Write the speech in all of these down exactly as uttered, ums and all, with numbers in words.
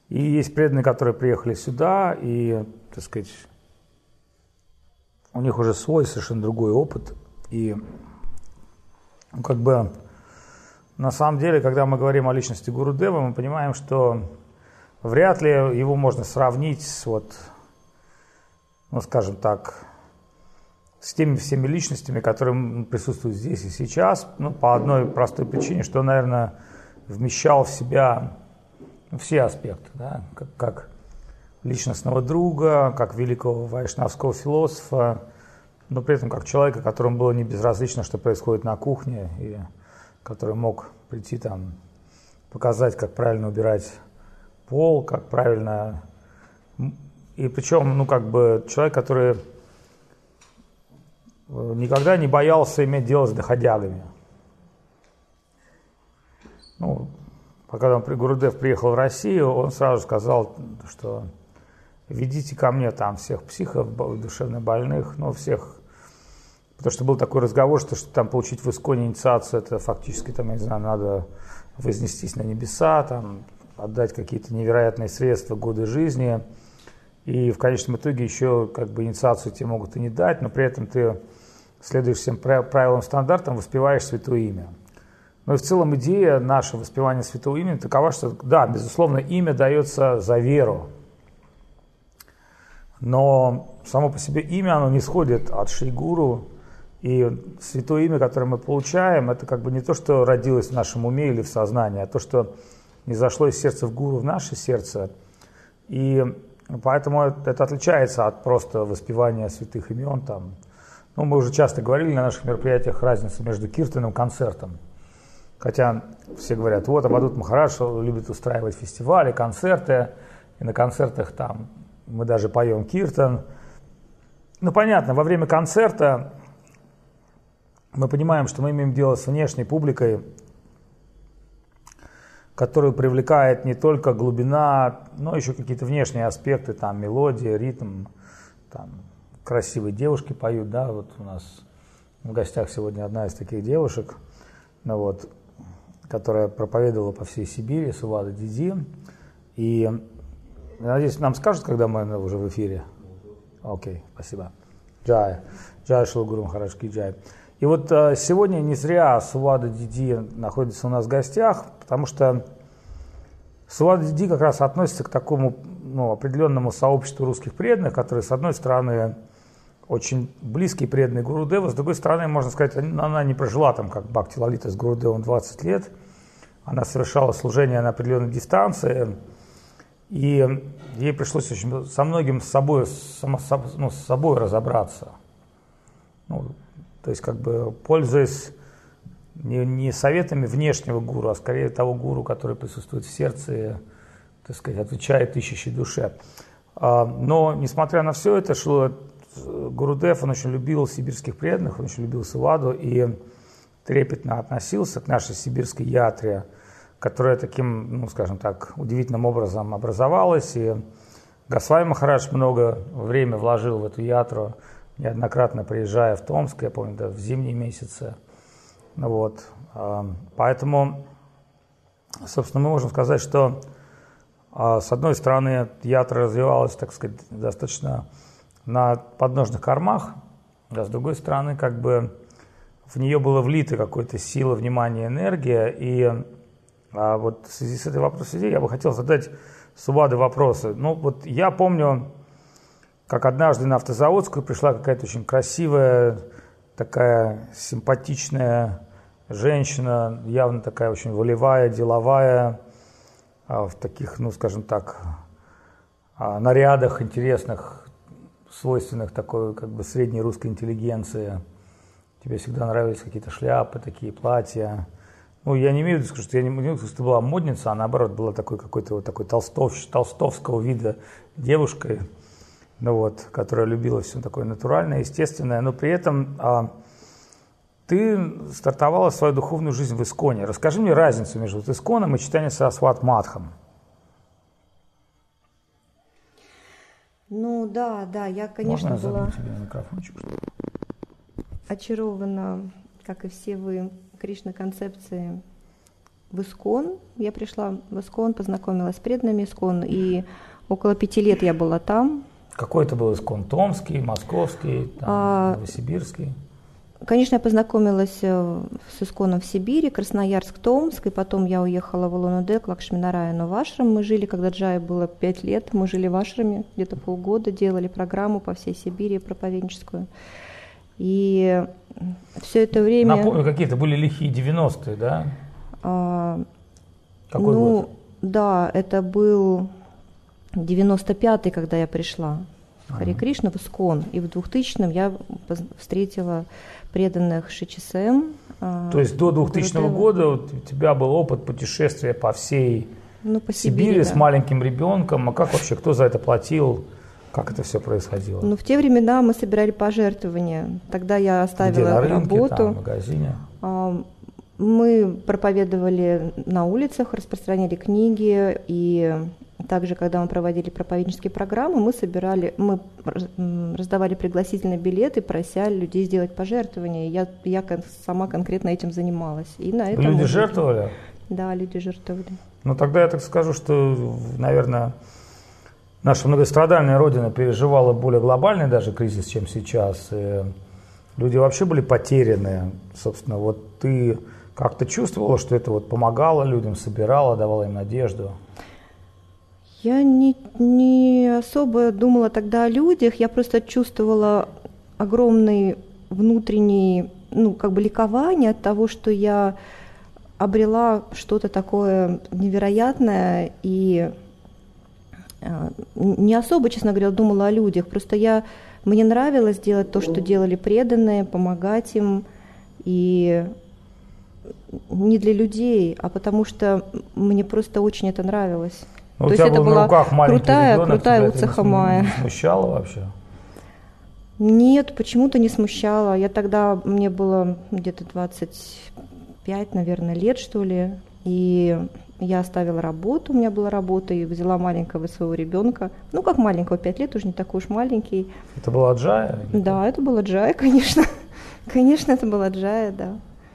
И есть преданные, которые приехали сюда, и, так сказать, у них уже свой совершенно другой опыт. И ну, как бы на самом деле, когда мы говорим о личности Гурудева, мы понимаем, что вряд ли его можно сравнить с, вот, ну, скажем так, с теми всеми личностями, которые присутствуют здесь и сейчас, ну, по одной простой причине, что он, наверное, вмещал в себя все аспекты, да, как, как личностного друга, как великого вайшнавского философа, но при этом как человека, которому было не безразлично, что происходит на кухне, и который мог прийти там, показать, как правильно убирать пол, как правильно... И причем, ну, как бы, человек, который никогда не боялся иметь дело с доходягами. Ну, когда Гурудев приехал в Россию, он сразу сказал, что ведите ко мне там всех психов, душевно больных, ну, всех... Потому что был такой разговор, что, что там получить в Исконе инициацию, это фактически, там, я не знаю, надо вознестись на небеса, там, отдать какие-то невероятные средства, годы жизни. И в конечном итоге еще как бы инициацию тебе могут и не дать, но при этом ты следуешь всем правилам, стандартам, воспеваешь Святое Имя. Ну и в целом идея нашего воспевания Святого Имени такова, что, да, безусловно, имя дается за веру. Но само по себе имя, оно не сходит от Шри-Гуру. И святое имя, которое мы получаем, это как бы не то, что родилось в нашем уме или в сознании, а то, что не зашло из сердца в гуру в наше сердце. И поэтому это отличается от просто воспевания святых имен. Там. Ну, мы уже часто говорили на наших мероприятиях разницу между киртаном и концертом. Хотя все говорят, вот Авадут Махарадж любит устраивать фестивали, концерты, и на концертах там мы даже поем киртан. Ну, понятно, во время концерта мы понимаем, что мы имеем дело с внешней публикой, которую привлекает не только глубина, но еще какие-то внешние аспекты, там мелодия, ритм, там красивые девушки поют, да, вот у нас в гостях сегодня одна из таких девушек, ну вот, которая проповедовала по всей Сибири, Сувада Диди, и я надеюсь, нам скажут, когда мы уже в эфире. Окей, спасибо. Джай, Джай Шри Гуру Махарадж ки джай. И вот э, сегодня не зря Сувада Диди находится у нас в гостях, потому что Сувада Диди как раз относится к такому, ну, определенному сообществу русских преданных, которые, с одной стороны, очень близкие преданные Гурудеву, с другой стороны, можно сказать, она не прожила там, как Бхакти Лалита с Гурудевом двадцать лет, она совершала служение на определенной дистанции, и ей пришлось очень, со многим с собой, само, ну, с собой разобраться. Ну, то есть, как бы, пользуясь не, не советами внешнего гуру, а скорее того гуру, который присутствует в сердце и, так сказать, отвечает ищущей душе. Но, несмотря на все это, что Гурудев, он очень любил сибирских преданных, он очень любил Суваду и трепетно относился к нашей сибирской ятре, которая таким, ну, скажем так, удивительным образом образовалась. И Госвами Махарадж много времени вложил в эту ятру, неоднократно приезжая в Томск, я помню, да, в зимние месяцы. Вот. Поэтому, собственно, мы можем сказать, что с одной стороны ятра развивалась, так сказать, достаточно на подножных кормах, а с другой стороны, как бы в нее было влито какой-то сила, внимание, энергия. И а вот в связи с этой вопросом я бы хотел задать Суваде вопросы. Ну, вот я помню, как однажды на Автозаводскую пришла какая-то очень красивая, такая симпатичная женщина, явно такая очень волевая, деловая, в таких, ну, скажем так, нарядах интересных, свойственных такой, как бы, средней русской интеллигенции. Тебе всегда нравились какие-то шляпы, такие платья. Ну, я не имею в виду, что я не имею в виду, что ты была модница, а наоборот была такой какой-то вот такой толстов, толстовского вида девушкой, ну вот, которая любила все такое натуральное, естественное, но при этом а, ты стартовала свою духовную жизнь в Исконе. Расскажи мне разницу между вот Исконом и читанием Сарасват Мадхом. Ну да, да, я, конечно, Можно я была тебе микрофончик? очарована, как и все вы, Кришна-концепции в ИСКОН. Я пришла в ИСКОН, познакомилась с преданными ИСКОН, и около пяти лет я была там. Какой это был ИСКОН? Томский, московский, там, а, новосибирский? Конечно, я познакомилась с ИСКОНом в Сибири, Красноярск, Томск, и потом я уехала в Улан-Удэ, к Лакшминараяну в ашрам. Мы жили, когда Джае было пять лет, мы жили в ашраме где-то полгода, делали программу по всей Сибири проповедническую. И все это время... Напомню, какие-то были лихие девяностые, да? А, Какой ну, год? Да, это был девяносто пятый, когда я пришла в Харе Кришна, в ИСКОН. И в двухтысячном я встретила преданных ШЧСМ. То есть до двухтысячного года у тебя был опыт путешествия по всей ну, по Сибири, Сибири с да. маленьким ребенком. А как вообще, кто за это платил? Как это все происходило? Ну, в те времена мы собирали пожертвования. Тогда я оставила Где, на рынке, работу. Там, в магазине? Мы проповедовали на улицах, распространяли книги, и также, когда мы проводили проповеднические программы, мы собирали, мы раздавали пригласительные билеты, прося людей сделать пожертвования. Я, я сама конкретно этим занималась. И на этом люди мы... жертвовали? Да, люди жертвовали. Ну, тогда я так скажу, что, наверное, наша многострадальная Родина переживала более глобальный даже кризис, чем сейчас. И люди вообще были потеряны. Собственно, вот ты как-то чувствовала, что это вот помогало людям, собирало, давало им надежду? Я не, не особо думала тогда о людях, я просто чувствовала огромный внутренний, ну, как бы ликование от того, что я обрела что-то такое невероятное, и не особо, честно говоря, думала о людях, просто я, мне нравилось делать то, что делали преданные, помогать им, и не для людей, а потому что мне просто очень это нравилось. Ну, то у тебя есть был это на была руках маленький крутая, ребенок, крутая тебя это уцехамая. не смущало вообще? Нет, почему-то не смущало. Я тогда, мне было где-то двадцать пять, наверное, лет, что ли, и я оставила работу, у меня была работа, и взяла маленького своего ребенка. Ну, как маленького, пять лет, уже не такой уж маленький. Это была Джая? Да, это была Джая, конечно. Конечно, это была Джая, да.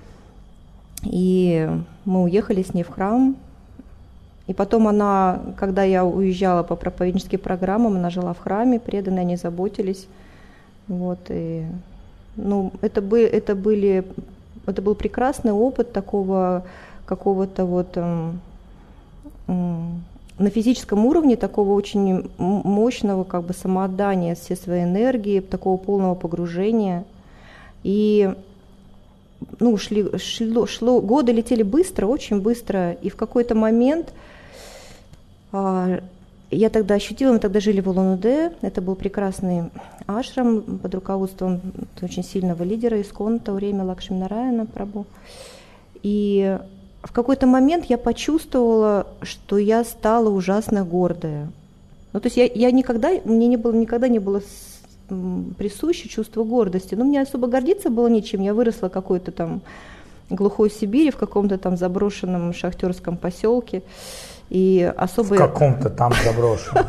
И мы уехали с ней в храм. И потом она, когда я уезжала по проповедническим программам, она жила в храме, преданные, они заботились. Вот, и, ну, это, бы, это, были, это был прекрасный опыт такого какого-то вот эм, эм, на физическом уровне такого очень мощного как бы самоотдания всей своей энергии, такого полного погружения. И ну, шли, шло, шло, годы летели быстро, очень быстро, и в какой-то момент а, я тогда ощутила, мы тогда жили в Улан-Удэ, это был прекрасный ашрам под руководством очень сильного лидера ИСКОН в то время, Лакшминараяна Прабху. И в какой-то момент я почувствовала, что я стала ужасно гордая. Ну, то есть я, я никогда, мне не было, никогда не было присуще чувство гордости. Но мне особо гордиться было нечем. Я выросла в какой-то там глухой Сибири, в каком-то там заброшенном шахтерском поселке. И особо... В каком-то там заброшенном.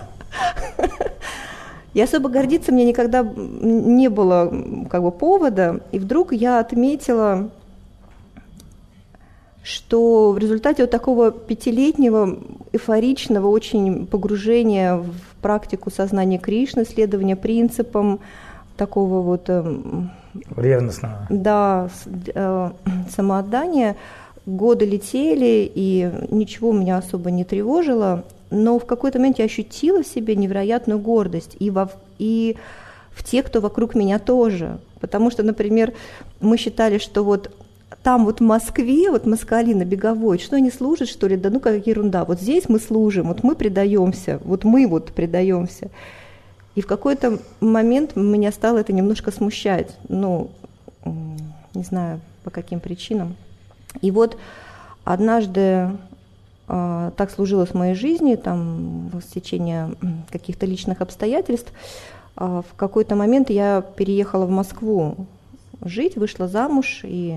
И особо гордиться мне никогда не было как бы повода. И вдруг я отметила, что в результате вот такого пятилетнего эйфоричного очень погружения в практику сознания Кришны, следования принципам такого вот ревностного, да, самоотдания, годы летели, и ничего меня особо не тревожило, но в какой-то момент я ощутила в себе невероятную гордость и во, и в тех, кто вокруг меня тоже, потому что, например, мы считали, что вот там вот в Москве, вот москали на Беговой, что они служат, что ли? Да ну какая ерунда. Вот здесь мы служим, вот мы предаемся, вот мы вот предаемся. И в какой-то момент меня стало это немножко смущать. Ну, не знаю, по каким причинам. И вот однажды э, так сложилось в моей жизни, там, в течение каких-то личных обстоятельств, э, в какой-то момент я переехала в Москву жить, вышла замуж и...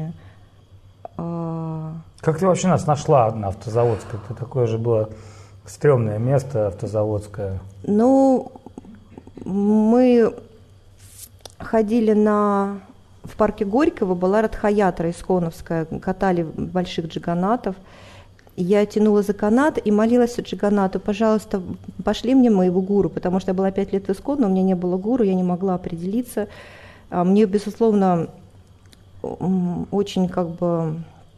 Как ты вообще нас нашла на Автозаводской? Это такое же было стрёмное место, Автозаводское. Ну, мы ходили на... В парке Горького была Радха-ятра исконовская, катали больших джиганатов. я тянула за канат и молилась Джаганнату: пожалуйста, пошли мне моего гуру, потому что я была пять лет в Искон, у меня не было гуру, я не могла определиться. Мне, безусловно, очень как бы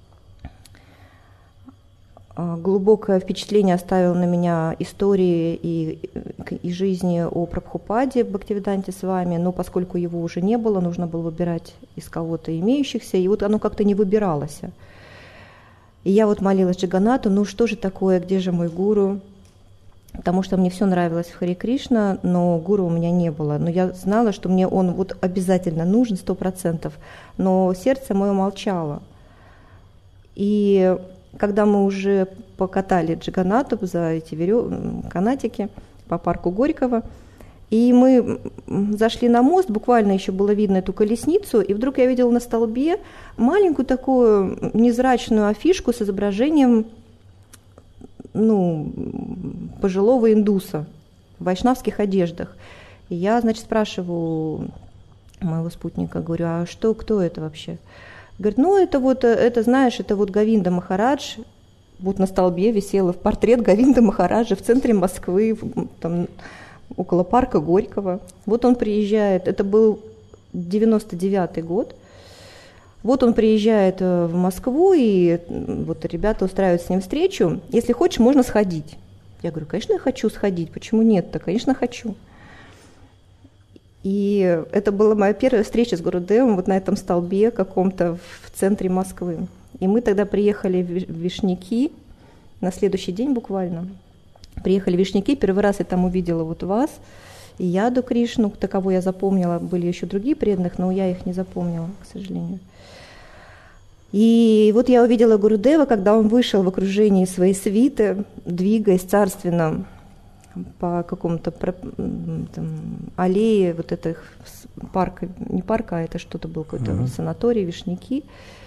глубокое впечатление оставила на меня истории и, и жизни о Прабхупаде Бхактивиданте Свами, но поскольку его уже не было, нужно было выбирать из кого-то имеющихся, и вот оно как-то не выбиралось. И я вот молилась Джаганнату: ну что же такое, где же мой гуру? Потому что мне все нравилось в Харе Кришна, но гуру у меня не было. Но я знала, что мне он вот обязательно нужен, сто процентов, но сердце мое молчало. И когда мы уже покатали Джаганнату за эти верё... канатики по парку Горького, и мы зашли на мост, буквально еще было видно эту колесницу, и вдруг я видела на столбе маленькую такую незрачную афишку с изображением, ну, пожилого индуса в вайшнавских одеждах. И я, значит, спрашиваю моего спутника, говорю: а что, кто это вообще? Говорит: ну, это вот, это, знаешь, это вот Говинда Махарадж. Вот на столбе висел портрет Говинда Махараджа в центре Москвы, там, около парка Горького. Вот он приезжает, это был девяносто девятый год. Вот он приезжает в Москву, и вот ребята устраивают с ним встречу. Если хочешь, можно сходить. Я говорю: конечно, я хочу сходить, почему нет-то? Конечно, хочу. И это была моя первая встреча с Гурудевом вот на этом столбе каком-то в центре Москвы. И мы тогда приехали в Вишняки, на следующий день буквально. Приехали в Вишняки, первый раз я там увидела вот вас, и Яду Кришну, таково я запомнила, были еще другие преданных, но я их не запомнила, к сожалению. И вот я увидела Гурудева, когда он вышел в окружении своей свиты, двигаясь царственно по какому-то там, аллее вот этих парка, не парка, а это что-то был какой-то mm-hmm. санаторий, Вишняки.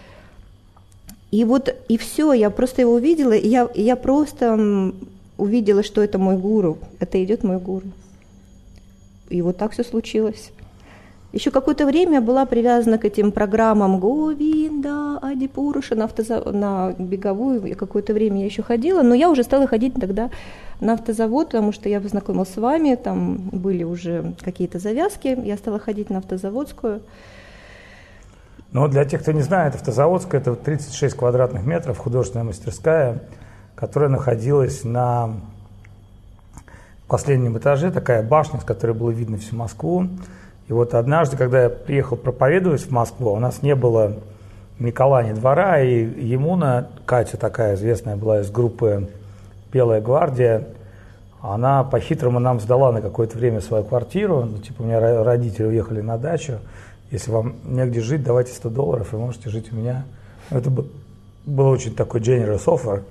И вот, и все, я просто его увидела, и я, и я просто увидела, что это мой гуру, это идет мой гуру. И вот так все случилось. Еще какое-то время я была привязана к этим программам Говинда, Адипуруша на, автозав... на беговую. И какое-то время я еще ходила, но я уже стала ходить тогда на автозавод, потому что я познакомилась с вами, там были уже какие-то завязки, я стала ходить на автозаводскую. Ну, для тех, кто не знает, автозаводская — это тридцать шесть квадратных метров, художественная мастерская, которая находилась на последнем этаже, такая башня, с которой было видно всю Москву. И вот однажды, когда я приехал проповедовать в Москву, у нас не было ни кола, ни двора, и Емуна, Катя такая известная была из группы «Белая гвардия», она по-хитрому нам сдала на какое-то время свою квартиру. Ну, типа, у меня родители уехали на дачу. Если вам негде жить, давайте сто долларов, и можете жить у меня. Это был очень такой generous offer.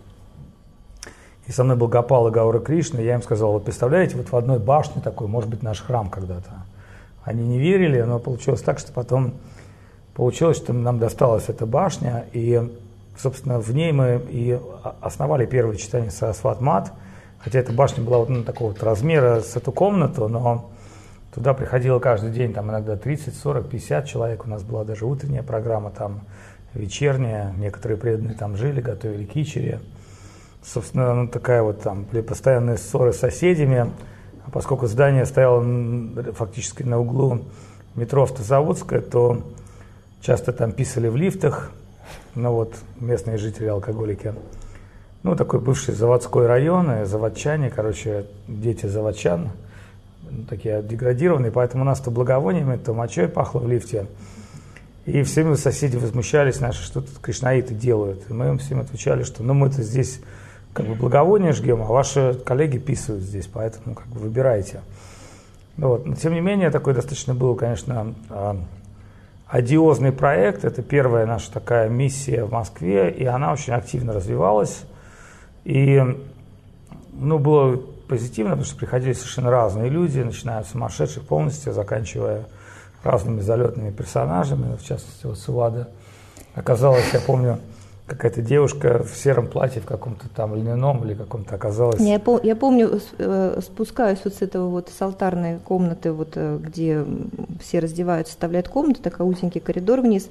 И со мной был Гопал и Гаура Кришна, и я им сказал: вот представляете, вот в одной башне такой может быть наш храм когда-то. Они не верили, но получилось так, что потом получилось, что нам досталась эта башня, и, собственно, в ней мы и основали первое читание Сарасват Мат, хотя эта башня была вот, ну, такого вот размера с эту комнату, но туда приходило каждый день, там иногда тридцать, сорок, пятьдесят человек, у нас была даже утренняя программа, там вечерняя, некоторые преданные там жили, готовили кичери. Собственно, ну, такая вот там постоянные ссоры с соседями. А поскольку здание стояло фактически на углу метро Автозаводская, то часто там писали в лифтах, ну вот местные жители-алкоголики. Ну, такой бывший заводской район, и заводчане, короче, дети заводчан, такие деградированные, поэтому у нас то благовониями, то мочой пахло в лифте. И все время соседи возмущались наши, что тут кришнаиты делают. И мы им всем отвечали, что ну мы-то здесь как бы благовония жгем, а ваши коллеги писают здесь, поэтому как бы выбирайте. Ну, вот. Но тем не менее, такой достаточно был, конечно, одиозный проект. Это первая наша такая миссия в Москве, и она очень активно развивалась. И ну, было позитивно, потому что приходили совершенно разные люди, начиная от сумасшедших полностью, заканчивая разными залетными персонажами, в частности, вот Сувада. Оказалось, я помню, какая-то девушка в сером платье, в каком-то там льняном или каком-то оказалось. Я, пом- я помню, спускаюсь вот с этого вот с алтарной комнаты, вот, где все раздеваются, составляют комнату, такой узенький коридор вниз,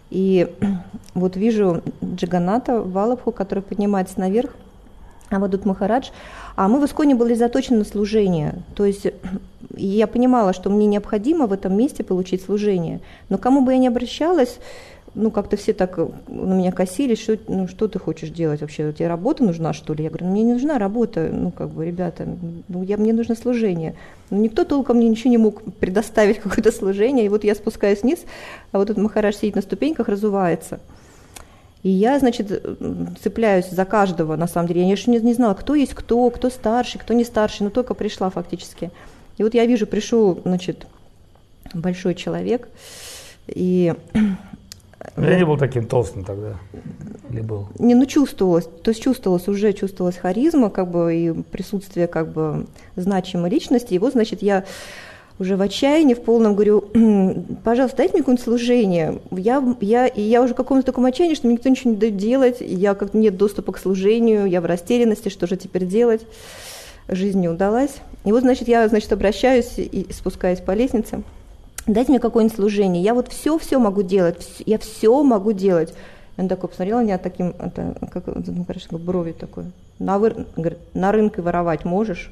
И вот вижу Джаганата Валабху, который поднимается наверх, Авадут Махарадж, а мы в Исконе были заточены на служение. То есть я понимала, что мне необходимо в этом месте получить служение. Но кому бы я ни обращалась, ну как-то все так на меня косились, что, ну, что ты хочешь делать вообще, тебе работа нужна, что ли? Я говорю, ну, мне не нужна работа, ну как бы, ребята, ну, я, мне нужно служение. Но никто толком мне ничего не мог предоставить, какое-то служение, и вот я спускаюсь вниз, а вот этот Махарадж сидит на ступеньках, разувается. И я, значит, цепляюсь за каждого, на самом деле. Я еще не, не знала, кто есть кто, кто старший, кто не старший, но только пришла фактически. И вот я вижу, пришел, значит, большой человек, и... Я не был таким толстым тогда, или был? Не, ну чувствовалось, то есть чувствовалась, уже чувствовалась харизма, как бы, и присутствие, как бы, значимой личности. И вот, значит, я... уже в отчаянии, в полном, говорю, пожалуйста, дайте мне какое-нибудь служение. Я, я, и я уже в каком-то таком отчаянии, что мне никто ничего не дает делать, я как нет доступа к служению, я в растерянности, что же теперь делать. Жизнь не удалась. И вот, значит, я, значит, обращаюсь и спускаюсь по лестнице. Дайте мне какое-нибудь служение. Я вот все-все могу делать, я все могу делать. Он такой посмотрел на меня таким, это, как, ну, конечно, брови такой. На, вы, говорит, на рынке воровать можешь?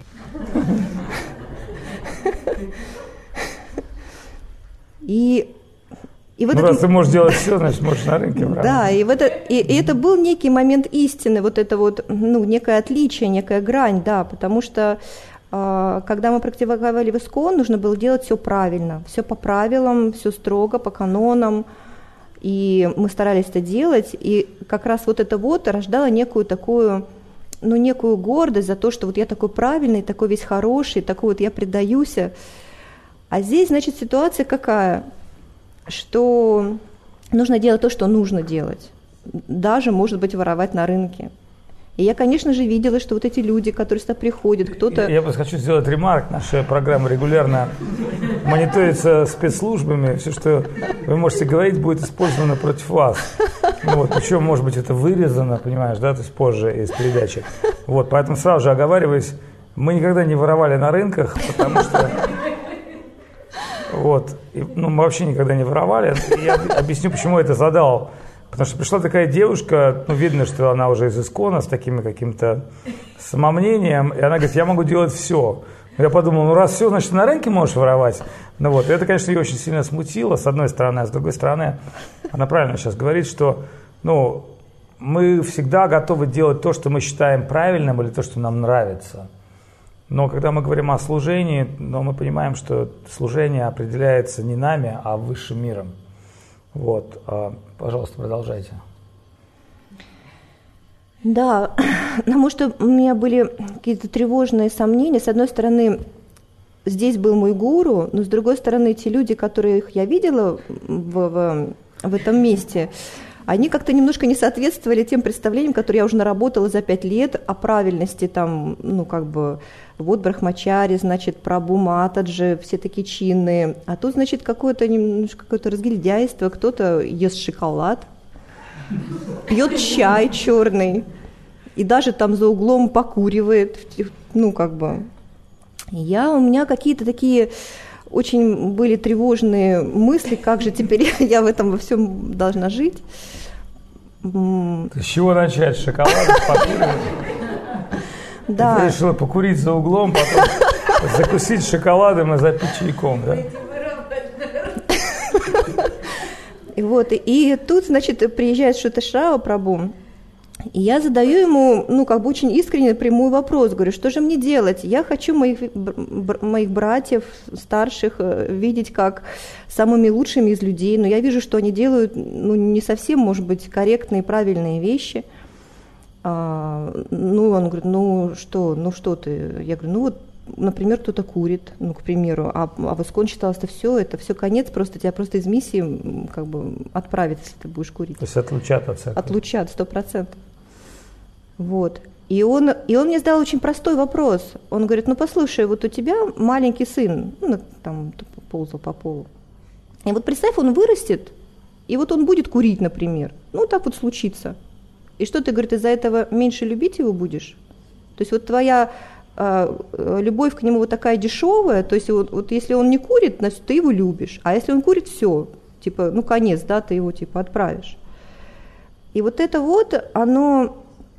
И, и в ну, этот... раз ты можешь делать все, значит, можешь на рынке брать. Да, и, в это, и, и это был некий момент истины, вот это вот, ну, некое отличие, некая грань, да, потому что э, когда мы практиковали в Искон, нужно было делать все правильно, все по правилам, все строго, по канонам, и мы старались это делать, и как раз вот это вот рождало некую такую... ну, некую гордость за то, что вот я такой правильный, такой весь хороший, такой вот я предаюсь. А здесь, значит, ситуация какая? Что нужно делать то, что нужно делать. Даже, может быть, воровать на рынке. И я, конечно же, видела, что вот эти люди, которые сюда приходят, кто-то... Я просто хочу сделать ремарк. Наша программа регулярно мониторится спецслужбами. Все, что вы можете говорить, будет использовано против вас. Ну, вот, причем, может быть, это вырезано, понимаешь, да, то есть позже из передачи. Вот, поэтому сразу же оговариваюсь, мы никогда не воровали на рынках, потому что... Вот, и, ну, мы вообще никогда не воровали. И я объясню, почему я это задал. Потому что пришла такая девушка, ну, видно, что она уже из Искона, с таким каким-то самомнением, и она говорит, я могу делать все. Я подумал, ну, раз все, значит, на рынке можешь воровать. Ну, вот, и это, конечно, ее очень сильно смутило, с одной стороны, а с другой стороны, она правильно сейчас говорит, что, ну, мы всегда готовы делать то, что мы считаем правильным, или то, что нам нравится. Но когда мы говорим о служении, но мы понимаем, что служение определяется не нами, а высшим миром. Вот, пожалуйста, продолжайте. Да, потому что у меня были какие-то тревожные сомнения. С одной стороны, здесь был мой гуру, но с другой стороны, те люди, которых я видела в, в, в этом месте, они как-то немножко не соответствовали тем представлениям, которые я уже наработала за пять лет о правильности, там, ну, как бы, вот Брахмачари, значит, Прабху Матаджи, все такие чинные, а тут, значит, какое-то немножко какое-то разгильдяйство, кто-то ест шоколад, пьет чай черный и даже там за углом покуривает, ну, как бы. Я, у меня какие-то такие... Очень были тревожные мысли, как же теперь я в этом во всем должна жить. С чего начать? С шоколада, с покуривания? Да. Ты решила покурить за углом, потом закусить шоколадом и запить чайком, да? И вот, и, и тут, значит, приезжает Шуташрава Прабху, и я задаю ему, ну, как бы очень искренне прямой вопрос, говорю, что же мне делать? Я хочу моих, моих братьев старших видеть как самыми лучшими из людей, но я вижу, что они делают, ну, не совсем, может быть, корректные, правильные вещи. А, ну, он говорит, ну, что, ну, что ты? Я говорю, ну, вот, например, кто-то курит, ну, к примеру, а, а в Искон считалось, что все, это все конец, просто тебя просто из миссии, как бы, отправят, если ты будешь курить. То есть отлучат от церкви? Отлучат, сто процентов. Вот. И он, и он мне задал очень простой вопрос. Он говорит, ну, послушай, вот у тебя маленький сын, ну, там, ползал по полу. И вот представь, он вырастет, и вот он будет курить, например. Ну, так вот случится. И что ты, говорит, из-за этого меньше любить его будешь? То есть вот твоя э, любовь к нему вот такая дешевая, то есть вот, вот если он не курит, значит, ты его любишь, а если он курит, все, типа, ну конец, да, ты его типа отправишь. И вот это вот, оно,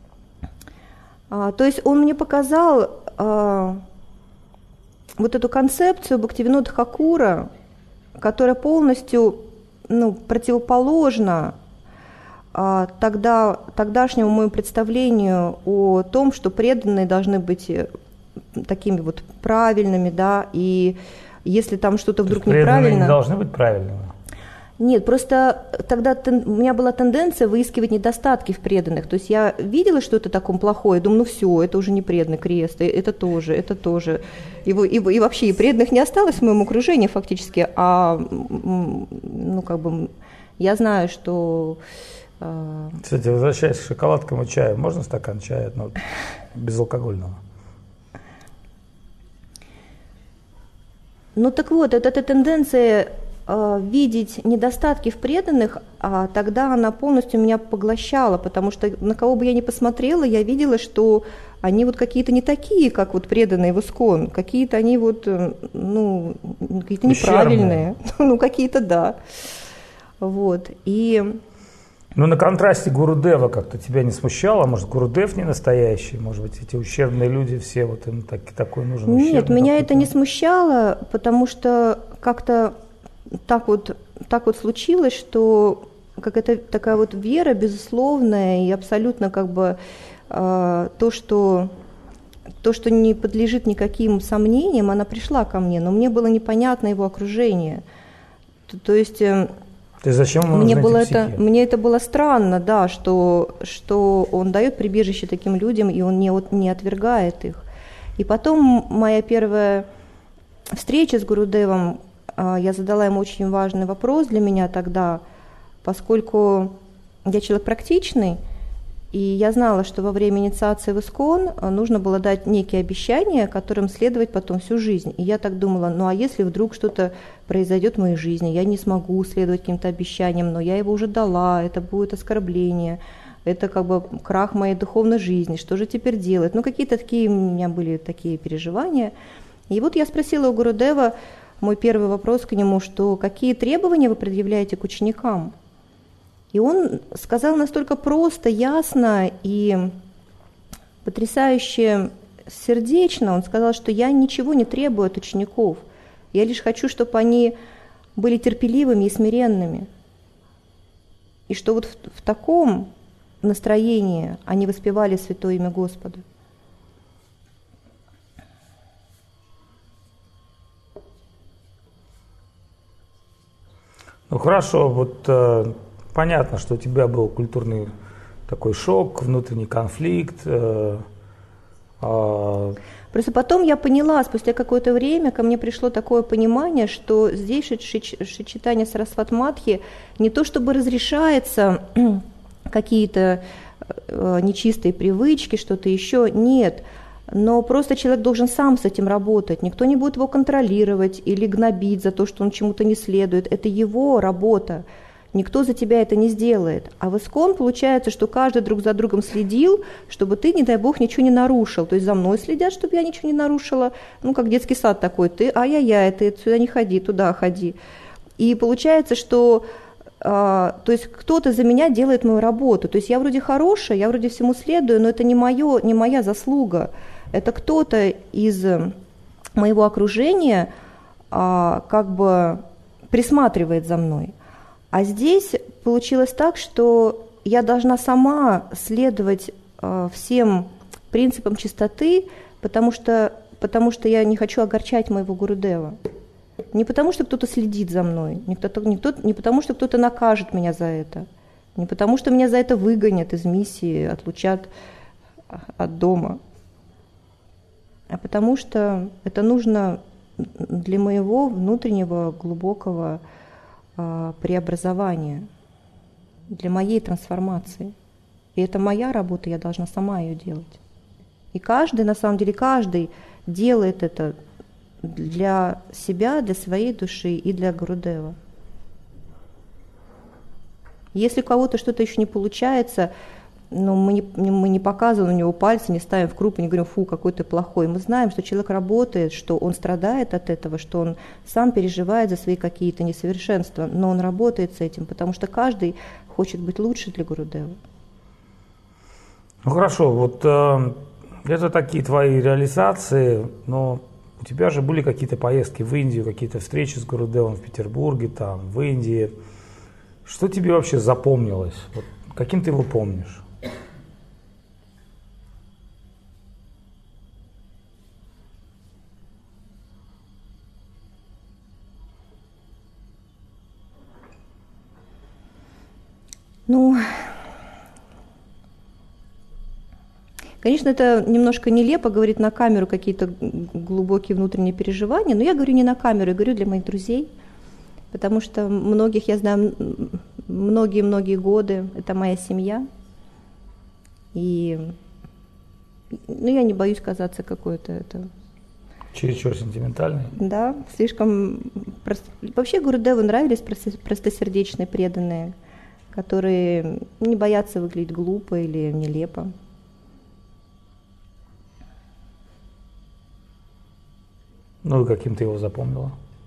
а, то есть он мне показал а, вот эту концепцию Бхактивинода Тхакура, которая полностью, ну, противоположна а, тогда, тогдашнему моему представлению о том, что преданные должны быть такими вот правильными, да, и если там что-то вдруг неправильно... Преданные не должны быть правильными? Нет, просто тогда тен, у меня была тенденция выискивать недостатки в преданных. То есть я видела что-то такое плохое, думаю, ну все, это уже не преданный крест, это тоже, это тоже. И, и, и вообще и преданных не осталось в моем окружении фактически, а ну как бы я знаю, что... Кстати, возвращаясь к шоколадкам и чаю, можно стакан чая, но безалкогольного? Ну так вот, это, эта тенденция э, видеть недостатки в преданных, а тогда она полностью меня поглощала, потому что на кого бы я ни посмотрела, я видела, что они вот какие-то не такие, как вот преданные в ИСККОН, какие-то они вот, ну, какие-то неправильные, ну, какие-то, да. Вот, и... Ну, на контрасте Гурудева как-то тебя не смущало? Может, Гурудев не настоящий? Может быть, эти ущербные люди все, вот им так, такой нужен ущербный? Нет, меня это не смущало, потому что как-то так вот, так вот случилось, что какая-то такая вот вера безусловная и абсолютно как бы э, то, что, то, что не подлежит никаким сомнениям, она пришла ко мне, но мне было непонятно его окружение. То, то есть... То есть зачем ему мне, было эти это, мне это было странно, да, что, что он дает прибежище таким людям, и он не, не отвергает их. И потом моя первая встреча с Гурудевом, я задала ему очень важный вопрос для меня тогда, поскольку я человек практичный, и я знала, что во время инициации в ИСККОН нужно было дать некие обещания, которым следовать потом всю жизнь. И я так думала, ну а если вдруг что-то произойдет в моей жизни, я не смогу следовать каким-то обещаниям, но я его уже дала, это будет оскорбление, это как бы крах моей духовной жизни, что же теперь делать? Ну какие-то такие у меня были такие переживания. И вот я спросила у Гурудева, мой первый вопрос к нему, что какие требования вы предъявляете к ученикам? И он сказал настолько просто, ясно и потрясающе сердечно, он сказал, что я ничего не требую от учеников, я лишь хочу, чтобы они были терпеливыми и смиренными. И что вот в, в таком настроении они воспевали святое имя Господа. Ну хорошо, вот... Понятно, что у тебя был культурный такой шок, внутренний конфликт. Э, э. Просто потом я поняла, спустя какое-то время ко мне пришло такое понимание, что здесь Шри Сарасват Мадхи не то чтобы разрешается какие-то э, нечистые привычки, что-то еще, нет. Но просто человек должен сам с этим работать. Никто не будет его контролировать или гнобить за то, что он чему-то не следует. Это его работа. Никто за тебя это не сделает. А в ИСККОН получается, что каждый друг за другом следил, чтобы ты, не дай бог, ничего не нарушил. То есть за мной следят, чтобы я ничего не нарушила. Ну, как детский сад такой. Ты, ай-яй-яй, ты сюда не ходи, туда ходи. И получается, что а, то есть кто-то за меня делает мою работу. То есть я вроде хорошая, я вроде всему следую, но это не, моё, не моя заслуга. Это кто-то из моего окружения а, как бы присматривает за мной. А здесь получилось так, что я должна сама следовать э, всем принципам чистоты, потому что, потому что я не хочу огорчать моего Гурудева. Не потому, что кто-то следит за мной, не, кто-то, не, кто-то, не потому, что кто-то накажет меня за это, не потому, что меня за это выгонят из миссии, отлучат от дома, а потому что это нужно для моего внутреннего глубокого преобразования, для моей трансформации. И это моя работа, я должна сама ее делать. И каждый, на самом деле, каждый делает это для себя, для своей души и для Гурудева. Если у кого-то что-то еще не получается, но мы не, мы не показываем на него пальцы, не ставим в круг, не говорим, фу, какой ты плохой. Мы знаем, что человек работает, что он страдает от этого, что он сам переживает за свои какие-то несовершенства, но он работает с этим, потому что каждый хочет быть лучше для Гурудева. Ну хорошо, вот э, это такие твои реализации, но у тебя же были какие-то поездки в Индию, какие-то встречи с Гурудевом в Петербурге, там, в Индии. Что тебе вообще запомнилось? Вот, каким ты его помнишь? Ну, конечно, это немножко нелепо говорить на камеру какие-то глубокие внутренние переживания, но я говорю не на камеру, я говорю для моих друзей, потому что многих я знаю многие-многие годы, это моя семья, и ну, я не боюсь казаться какой-то это... Чересчур сентиментальный? Да, слишком... Прост... Вообще Гурудеву нравились простосердечные, преданные, которые не боятся выглядеть глупо или нелепо. Ну и каким ты его запомнила?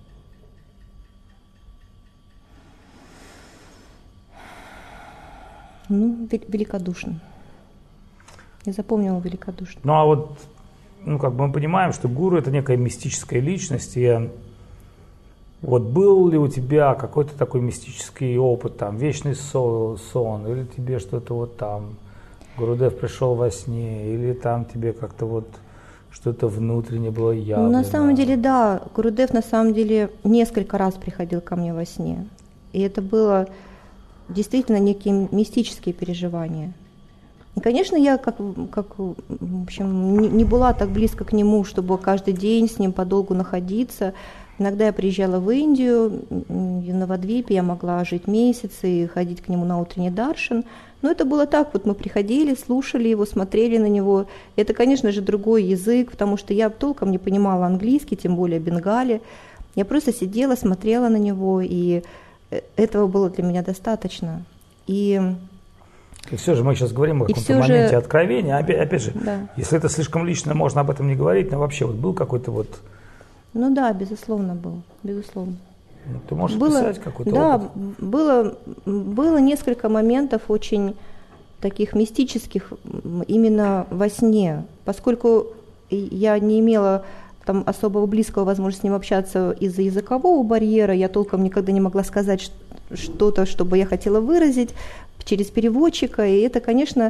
Ну, великодушным. Я запомнила великодушным. Ну а вот, ну как бы мы понимаем, что гуру — это некая мистическая личность, и вот был ли у тебя какой-то такой мистический опыт, там, вечный сон, сон, или тебе что-то вот там, Гурудев пришел во сне, или там тебе как-то вот что-то внутренне было явно? Ну, на самом деле, да, Гурудев на самом деле несколько раз приходил ко мне во сне, и это было действительно некие мистические переживания. И, конечно, я как, как в общем, не, не была так близко к нему, чтобы каждый день с ним подолгу находиться. Иногда я приезжала в Индию, в Навадвипе, я могла жить месяцы и ходить к нему на утренний даршан. Но это было так, вот мы приходили, слушали его, смотрели на него. Это, конечно же, другой язык, потому что я толком не понимала английский, тем более бенгали. Я просто сидела, смотрела на него, и этого было для меня достаточно. И... И все же мы сейчас говорим о каком-то моменте же... откровения. Опять, опять же, да. Если это слишком лично, можно об этом не говорить, но вообще вот был какой-то вот... Ну да, безусловно был, безусловно. Ну, ты можешь было, писать какой-то да, опыт? Да, было, было несколько моментов очень таких мистических именно во сне, поскольку я не имела там особого близкого возможности с ним общаться из-за языкового барьера, я толком никогда не могла сказать что-то, что бы я хотела выразить через переводчика, и это, конечно,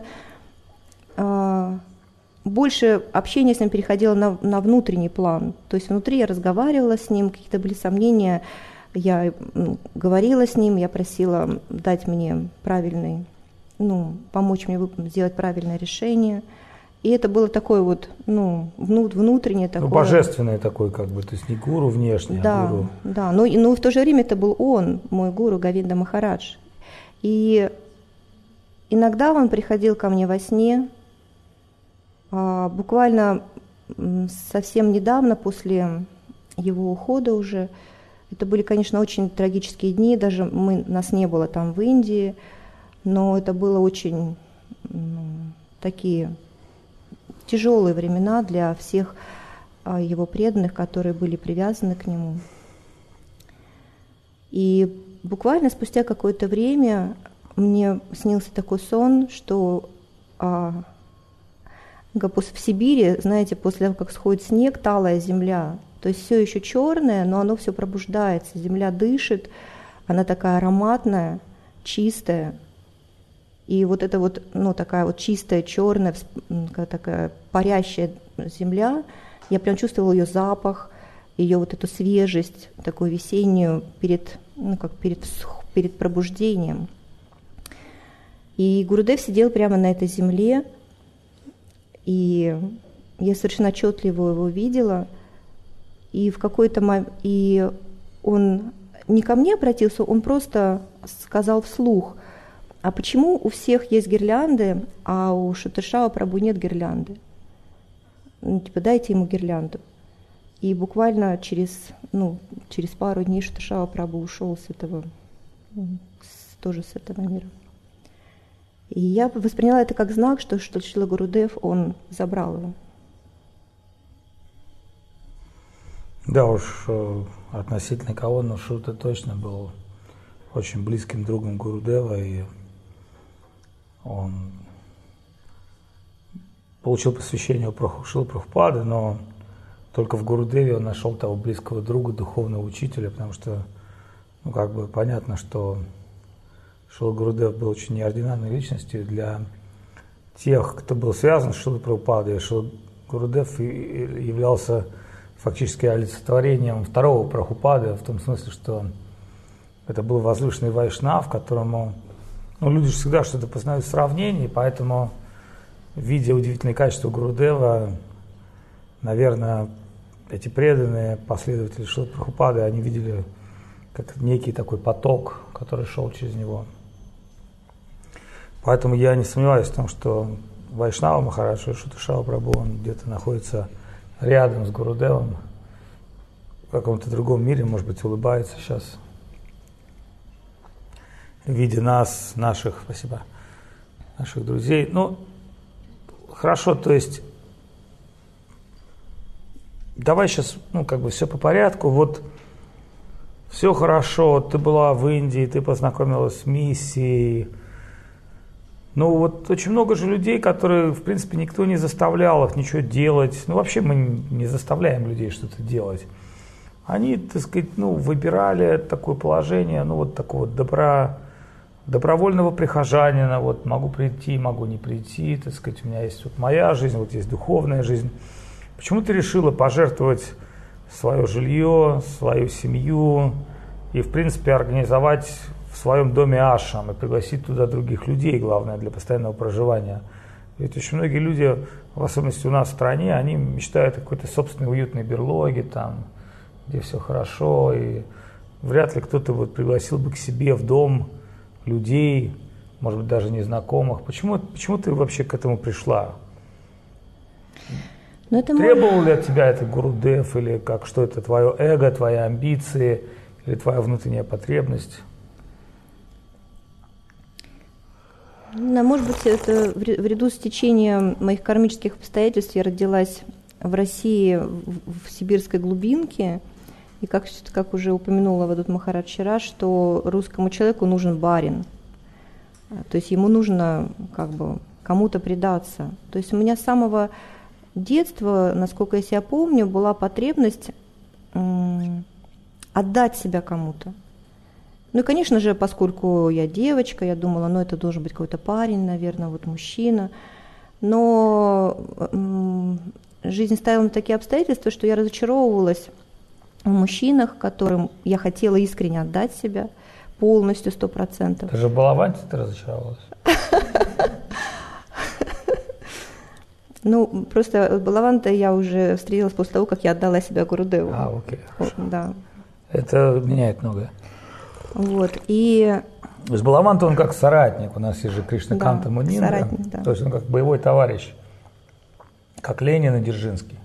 больше общение с ним переходило на, на внутренний план, то есть внутри я разговаривала с ним, какие-то были сомнения, я ну, говорила с ним, я просила дать мне правильный, ну, помочь мне сделать правильное решение. И это было такое вот, ну, внутреннее такое. Ну, божественное такое, как бы, то есть не гуру внешне, да, а гуру. Да, но, но в то же время это был он, мой гуру Говинда Махарадж. И иногда он приходил ко мне во сне, а, буквально совсем недавно, после его ухода уже. Это были, конечно, очень трагические дни, даже мы, нас не было там в Индии, но это было очень ну, такие тяжелые времена для всех а, его преданных, которые были привязаны к нему. И буквально спустя какое-то время мне снился такой сон, что а, в Сибири, знаете, после того, как сходит снег, талая земля, то есть все еще черное, но оно все пробуждается, земля дышит, она такая ароматная, чистая. И вот эта вот, ну, такая вот чистая, черная, такая парящая земля, я прям чувствовала ее запах, ее вот эту свежесть, такую весеннюю, перед, ну, как перед, перед пробуждением. И Гурудев сидел прямо на этой земле, и я совершенно отчетливо его видела, и в какой-то момент, и он не ко мне обратился, он просто сказал вслух: а почему у всех есть гирлянды, а у Шутешава Прабху нет гирлянды? Ну, типа, дайте ему гирлянду. И буквально через, ну, через пару дней Шутешава Прабху ушел с этого, с, тоже с этого мира. И я восприняла это как знак, что, что Шрила Гурудев, он забрал его. Да уж, относительно кого, но Шрута точно был очень близким другом Гурудева, и он получил посвящение у Шрилы Прабхупады, но только в Гурудеве он нашел того близкого друга, духовного учителя, потому что, ну, как бы понятно, что Шрила Гурудев был очень неординарной личностью. Для тех, кто был связан с Шрилой Прабхупадой, Шрила Гурудев являлся фактически олицетворением второго Прабхупады, в том смысле, что это был возвышенный вайшнав, которому, ну, люди же всегда что-то познают в сравнении, поэтому, видя удивительные качества Гурудева, наверное, эти преданные последователи Шрилы Прабхупады, они видели как некий такой поток, который шел через него. Поэтому я не сомневаюсь в том, что Вайшнава Махарадж Шрута Шрила Прабху, он где-то находится рядом с Гурудевом, в каком-то другом мире, может быть, улыбается сейчас, видя нас, наших, спасибо, наших друзей. Ну, хорошо, то есть, давай сейчас, ну, как бы все по порядку. Вот, все хорошо, ты была в Индии, ты познакомилась с миссией. Ну, вот очень много же людей, которые, в принципе, никто не заставлял их ничего делать. Ну, вообще мы не заставляем людей что-то делать. Они, так сказать, ну, выбирали такое положение, ну, вот такого добра, добровольного прихожанина. Вот могу прийти, могу не прийти, так сказать, у меня есть вот моя жизнь, вот есть духовная жизнь. Почему ты решила пожертвовать свое жилье, свою семью и, в принципе, организовать в своем доме ашрам и пригласить туда других людей, главное, для постоянного проживания? Ведь очень многие люди, в особенности у нас в стране, они мечтают о какой-то собственной уютной берлоге, там, где все хорошо, и вряд ли кто-то вот пригласил бы к себе в дом людей, может быть, даже незнакомых. Почему, почему ты вообще к этому пришла? Но это Требовал мой... ли от тебя это Гурудев, или как, что это твое эго, твои амбиции, или твоя внутренняя потребность? Да, может быть, это в ряду с течением моих кармических обстоятельств. Я родилась в России, в, в сибирской глубинке, и как, как уже упомянула Авадут Махарадж вчера, что русскому человеку нужен барин, то есть ему нужно как бы кому-то предаться. То есть у меня с самого детства, насколько я себя помню, была потребность м- отдать себя кому-то. Ну и, конечно же, поскольку я девочка, я думала, ну это должен быть какой-то парень, наверное, вот мужчина. Но м- жизнь ставила мне такие обстоятельства, что я разочаровывалась в мужчинах, которым я хотела искренне отдать себя полностью, сто процентов. Ты же в Балаванте ты разочаровалась? Ну, просто Балаванта я уже встретилась после того, как я отдала себя Гурудеву. А, окей. Да. Это меняет многое. Вот, и... То есть Балаванта, он как соратник, у нас есть же Кришнаканта, да, Мунинда, соратник, да. То есть он как боевой товарищ, как Ленин и Дзержинский.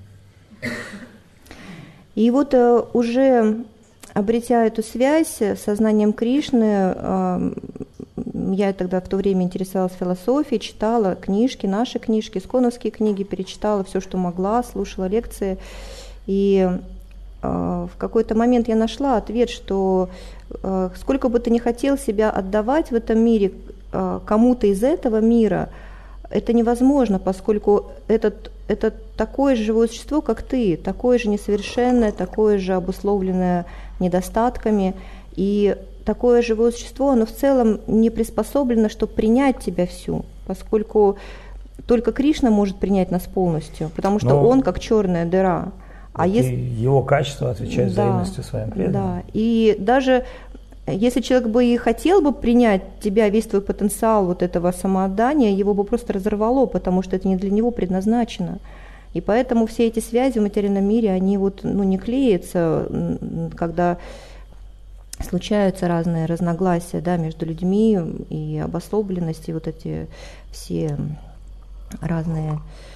И вот э, уже обретя эту связь с сознанием Кришны, э, я тогда в то время интересовалась философией, читала книжки, наши книжки, исконовские книги, перечитала все, что могла, слушала лекции. И э, в какой-то момент я нашла ответ, что э, сколько бы ты ни хотел себя отдавать в этом мире э, кому-то из этого мира, это невозможно, поскольку этот, это такое же живое существо, как ты, такое же несовершенное, такое же обусловленное недостатками. И такое живое существо, оно в целом не приспособлено, чтобы принять тебя всю, поскольку только Кришна может принять нас полностью, потому что Но он как черная дыра. А если... Его качество отвечает да, взаимностью своим преданным. Да, и даже если человек бы и хотел бы принять тебя, весь твой потенциал вот этого самоотдания, его бы просто разорвало, потому что это не для него предназначено. И поэтому все эти связи в материальном мире, они вот, ну, не клеятся, когда случаются разные разногласия, да, между людьми и обособленности, вот эти все разные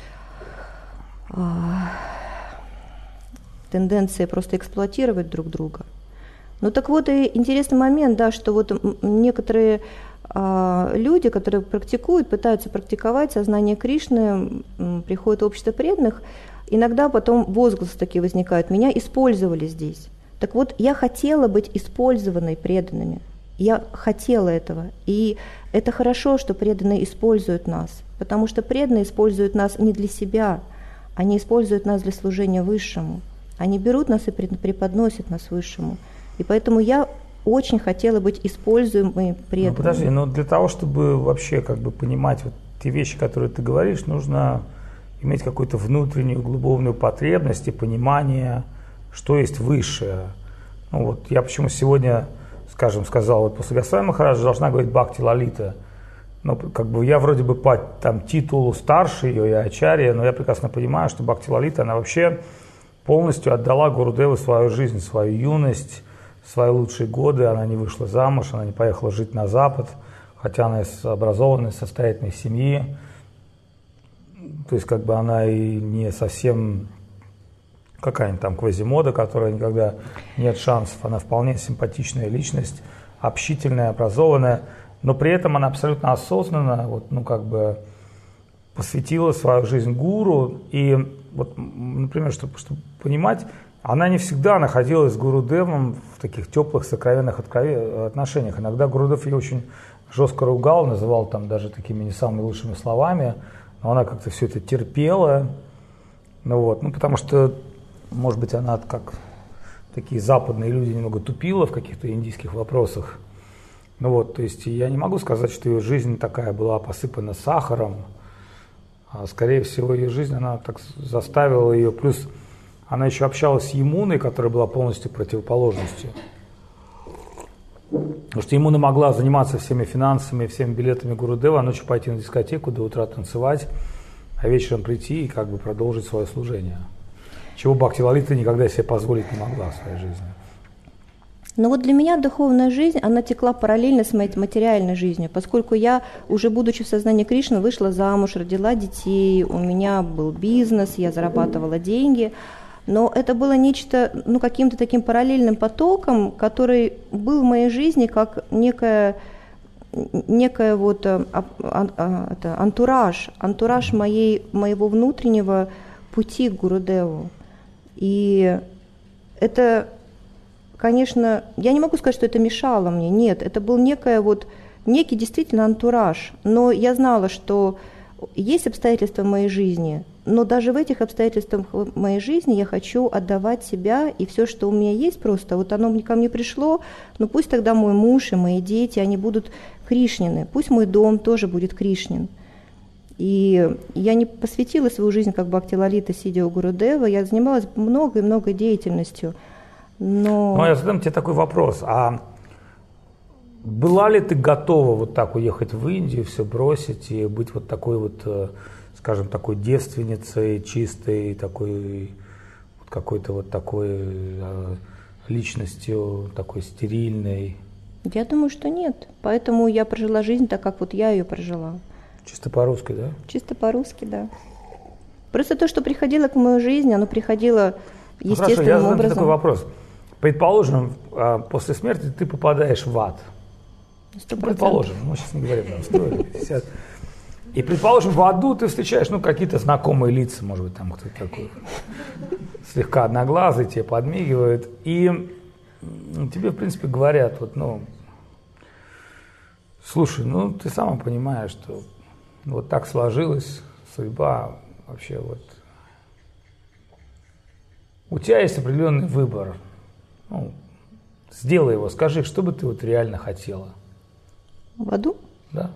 а, тенденции просто эксплуатировать друг друга. Ну так вот и интересный момент, да, что вот некоторые люди, которые практикуют, пытаются практиковать сознание Кришны, приходят в общество преданных, иногда потом возгласы такие возникают: меня использовали здесь. Так вот, я хотела быть использованной преданными. Я хотела этого. И это хорошо, что преданные используют нас, потому что преданные используют нас не для себя, они используют нас для служения Высшему. Они берут нас и преподносят нас Высшему. И поэтому я очень хотела быть используемой преданной. Ну, подожди, но для того, чтобы вообще как бы понимать вот те вещи, которые ты говоришь, нужно иметь какую-то внутреннюю глубокую потребность и понимание, что есть высшее. Ну вот я почему сегодня, скажем, сказал, вот после Госвами Махараджа должна говорить Бхакти Лалита. Ну, как бы я вроде бы по там, титулу старше ее, я ачарья, но я прекрасно понимаю, что Бхакти Лалита, она вообще полностью отдала Гурудеву свою жизнь, свою юность, свои лучшие годы. Она не вышла замуж, она не поехала жить на Запад, хотя она из образованной, состоятельной семьи. То есть как бы она и не совсем какая-нибудь там Квазимода, которая никогда нет шансов. Она вполне симпатичная личность, общительная, образованная, но при этом она абсолютно осознанно, вот, ну, как бы посвятила свою жизнь гуру. И вот, например, чтобы, чтобы понимать, она не всегда находилась с Гурудевом в таких теплых, сокровенных отношениях. Иногда Гурудев ее очень жестко ругал, называл там даже такими не самыми лучшими словами, но она как-то все это терпела. Ну, вот, ну, потому что, может быть, она, как такие западные люди, немного тупила в каких-то индийских вопросах. Ну вот, то есть я не могу сказать, что ее жизнь такая была посыпана сахаром, а скорее всего ее жизнь, она так заставила ее, плюс она еще общалась с Ямуной, которая была полностью противоположностью. Потому что Ямуна могла заниматься всеми финансами, всеми билетами Гурудева, а ночью пойти на дискотеку, до утра танцевать, а вечером прийти и как бы продолжить свое служение. Чего Бхакти Лалита никогда себе позволить не могла в своей жизни. Но вот для меня духовная жизнь, она текла параллельно с моей материальной жизнью, поскольку я, уже будучи в сознании Кришны, вышла замуж, родила детей, у меня был бизнес, я зарабатывала деньги, но это было нечто, ну, каким-то таким параллельным потоком, который был в моей жизни как некая, некая вот а, а, а, это, антураж, антураж моей, моего внутреннего пути к Гурудеву. И это... Конечно, я не могу сказать, что это мешало мне, нет, это был некое вот, некий действительно антураж, но я знала, что есть обстоятельства в моей жизни, но даже в этих обстоятельствах в моей жизни я хочу отдавать себя, и все, что у меня есть просто, вот оно ко мне пришло, ну пусть тогда мой муж и мои дети, они будут Кришнины, пусть мой дом тоже будет Кришнин. И я не посвятила свою жизнь как Бхакти Лалита, сидя у Гурудева, я занималась много и много деятельностью. Но... Ну, я задам тебе такой вопрос. А была ли ты готова вот так уехать в Индию, все бросить и быть вот такой вот, скажем, такой девственницей, чистой, такой, вот какой-то вот такой личностью, такой стерильной? Я думаю, что нет. Поэтому я прожила жизнь так, как вот я ее прожила. Чисто по-русски, да? Чисто по-русски, да. Просто то, что приходило к моей жизни, оно приходило естественным ну, хорошо, я задам образом. Тебе такой вопрос. Предположим, после смерти ты попадаешь в ад. сто процентов. Предположим, мы сейчас не говорим про историю. И, предположим, в аду ты встречаешь, ну, какие-то знакомые лица, может быть, там кто-то такой слегка одноглазый, тебе подмигивает. И тебе, в принципе, говорят, вот, ну, слушай, ну, ты сама понимаешь, что вот так сложилась судьба вообще вот. У тебя есть определенный выбор. Ну, сделай его, скажи, что бы ты вот реально хотела. В аду? Да.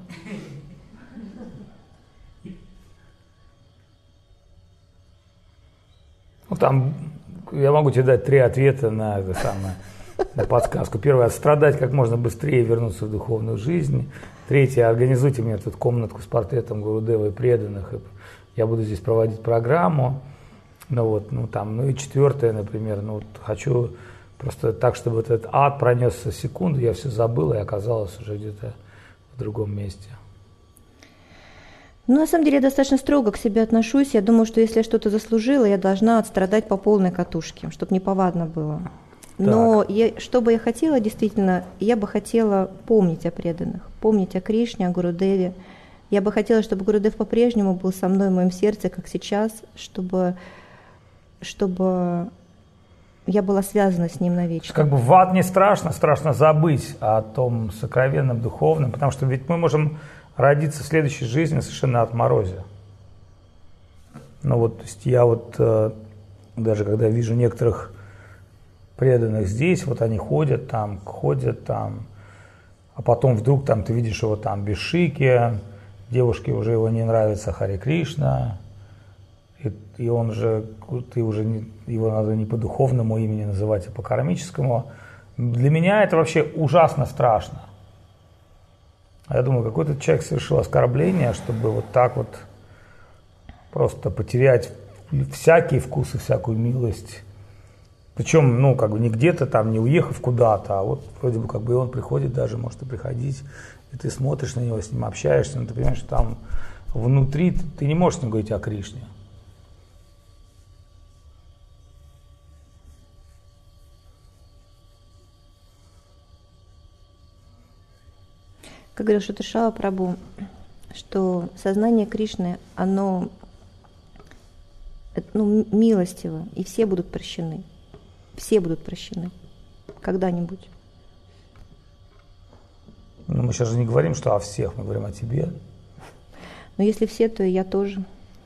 Ну, там, я могу тебе дать три ответа на это самое, на подсказку. Первое, отстрадать как можно быстрее и вернуться в духовную жизнь. Третье, организуйте мне тут комнатку с портретом Гурудева и преданных. И я буду здесь проводить программу. Ну вот, ну там, ну и четвертое, например, ну вот хочу просто так, чтобы вот этот ад пронесся секунду, я все забыла и оказалась уже где-то в другом месте. Ну, на самом деле, я достаточно строго к себе отношусь. Я думаю, что если я что-то заслужила, я должна отстрадать по полной катушке, чтобы неповадно было. Но я, что бы я хотела, действительно, я бы хотела помнить о преданных, помнить о Кришне, о Гурудеве. Я бы хотела, чтобы Гурудев по-прежнему был со мной в моем сердце, как сейчас, чтобы, чтобы я была связана с ним навечно. Как бы в ад не страшно, страшно забыть о том сокровенном духовном, потому что ведь мы можем родиться в следующей жизни совершенно отморозе. Ну вот, то есть я вот э, даже когда вижу некоторых преданных здесь, вот они ходят там, ходят там, а потом вдруг там ты видишь его там без шики, девушке уже его не нравится Харе Кришна, и, и он же, ты уже не, его надо не по духовному имени называть, а по кармическому. Для меня это вообще ужасно страшно. Я думаю, какой-то человек совершил оскорбление, чтобы вот так вот просто потерять всякий вкус и всякую милость. Причем, ну, как бы не где-то там, не уехав куда-то, а вот вроде бы как бы и он приходит даже, может и приходить, и ты смотришь на него, с ним общаешься, но ты понимаешь, что там внутри ты не можешь с ним говорить о Кришне. Как говорил Шуташава Прабху, что сознание Кришны, оно ну, милостиво, и все будут прощены. Все будут прощены. Когда-нибудь. Но мы сейчас же не говорим, что о всех, мы говорим о тебе. Но если все, то и я тоже.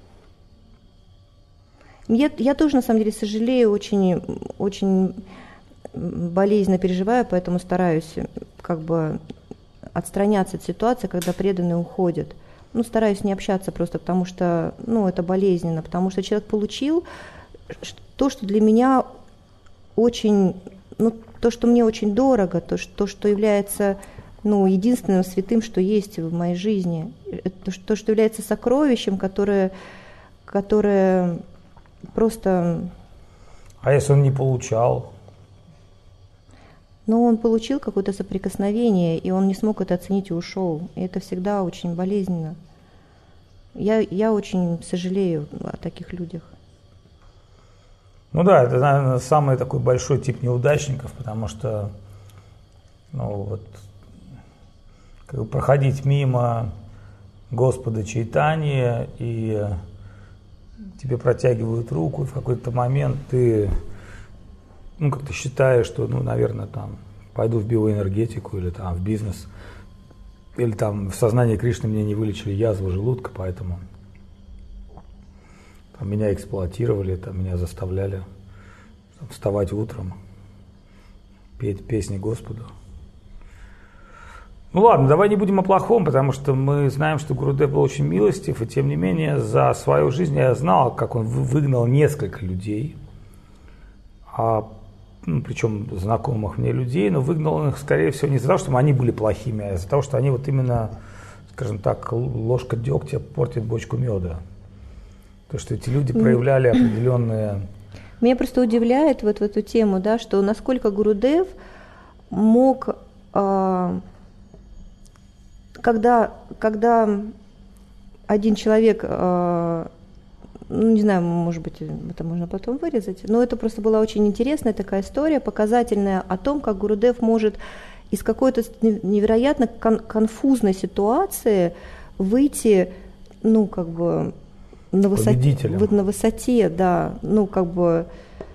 Я, я тоже, на самом деле, сожалею, очень, очень болезненно переживаю, поэтому стараюсь как бы отстраняться от ситуации, когда преданные уходят. Ну, стараюсь не общаться просто потому, что ну, это болезненно, потому что человек получил то, что для меня очень, ну, то, что мне очень дорого, то, что, то, что является ну, единственным святым, что есть в моей жизни, то, что, что является сокровищем, которое, которое просто... А если он не получал? Но он получил какое-то соприкосновение, и он не смог это оценить и ушел. И это всегда очень болезненно. Я, я очень сожалею о таких людях. Ну да, это, наверное, самый такой большой тип неудачников, потому что ну, вот, как бы проходить мимо Господа Чайтаньи, и тебе протягивают руку, и в какой-то момент ты... Ну, как ты считаешь, что, ну, наверное, там, пойду в биоэнергетику или там в бизнес, или там в сознании Кришны мне не вылечили язву желудка, поэтому там, меня эксплуатировали, там, меня заставляли там, вставать утром, петь песни Господу. Ну ладно, давай не будем о плохом, потому что мы знаем, что Гурудев был очень милостив, и тем не менее за свою жизнь я знал, как он выгнал несколько людей, а ну, причем знакомых мне людей, но выгнал он их, скорее всего, не из-за того, что они были плохими, а из-за того, что они вот именно, скажем так, ложка дегтя портит бочку меда. То, что эти люди проявляли определенные... Меня просто удивляет вот в эту тему, да, что насколько Гурудев мог, э, когда, когда один человек... Э, ну, не знаю, может быть, это можно потом вырезать, но это просто была очень интересная такая история, показательная о том, как Гурудев может из какой-то невероятно кон- конфузной ситуации выйти, ну, как бы, на высоте, на высоте, да, ну, как бы,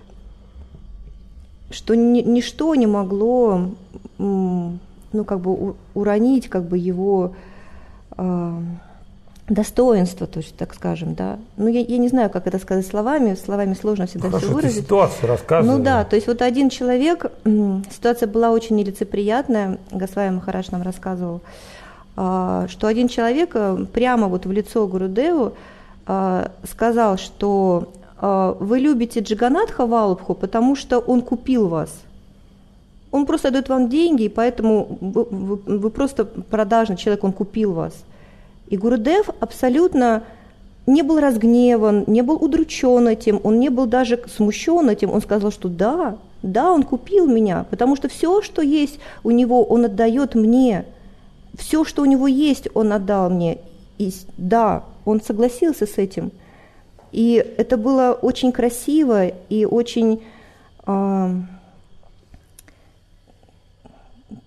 что ни, ничто не могло, ну, как бы, уронить, как бы, его... достоинство, то есть, так скажем, да. Ну, я, я не знаю, как это сказать словами, словами сложно всегда Хорошо, все выразить. Ты ситуацию рассказывай. Ну да, то есть вот один человек, ситуация была очень нелицеприятная, Госвами Махарадж нам рассказывал, что один человек прямо вот в лицо Гурудеву сказал, что вы любите Джаганатха Валабху, потому что он купил вас. Он просто дает вам деньги, и поэтому вы, вы, вы просто продажный человек, он купил вас. И Гурудев абсолютно не был разгневан, не был удручен этим, он не был даже смущен этим. Он сказал, что да, да, он купил меня, потому что все, что есть у него, он отдает мне. Все, что у него есть, он отдал мне. И да, он согласился с этим. И это было очень красиво и очень, э,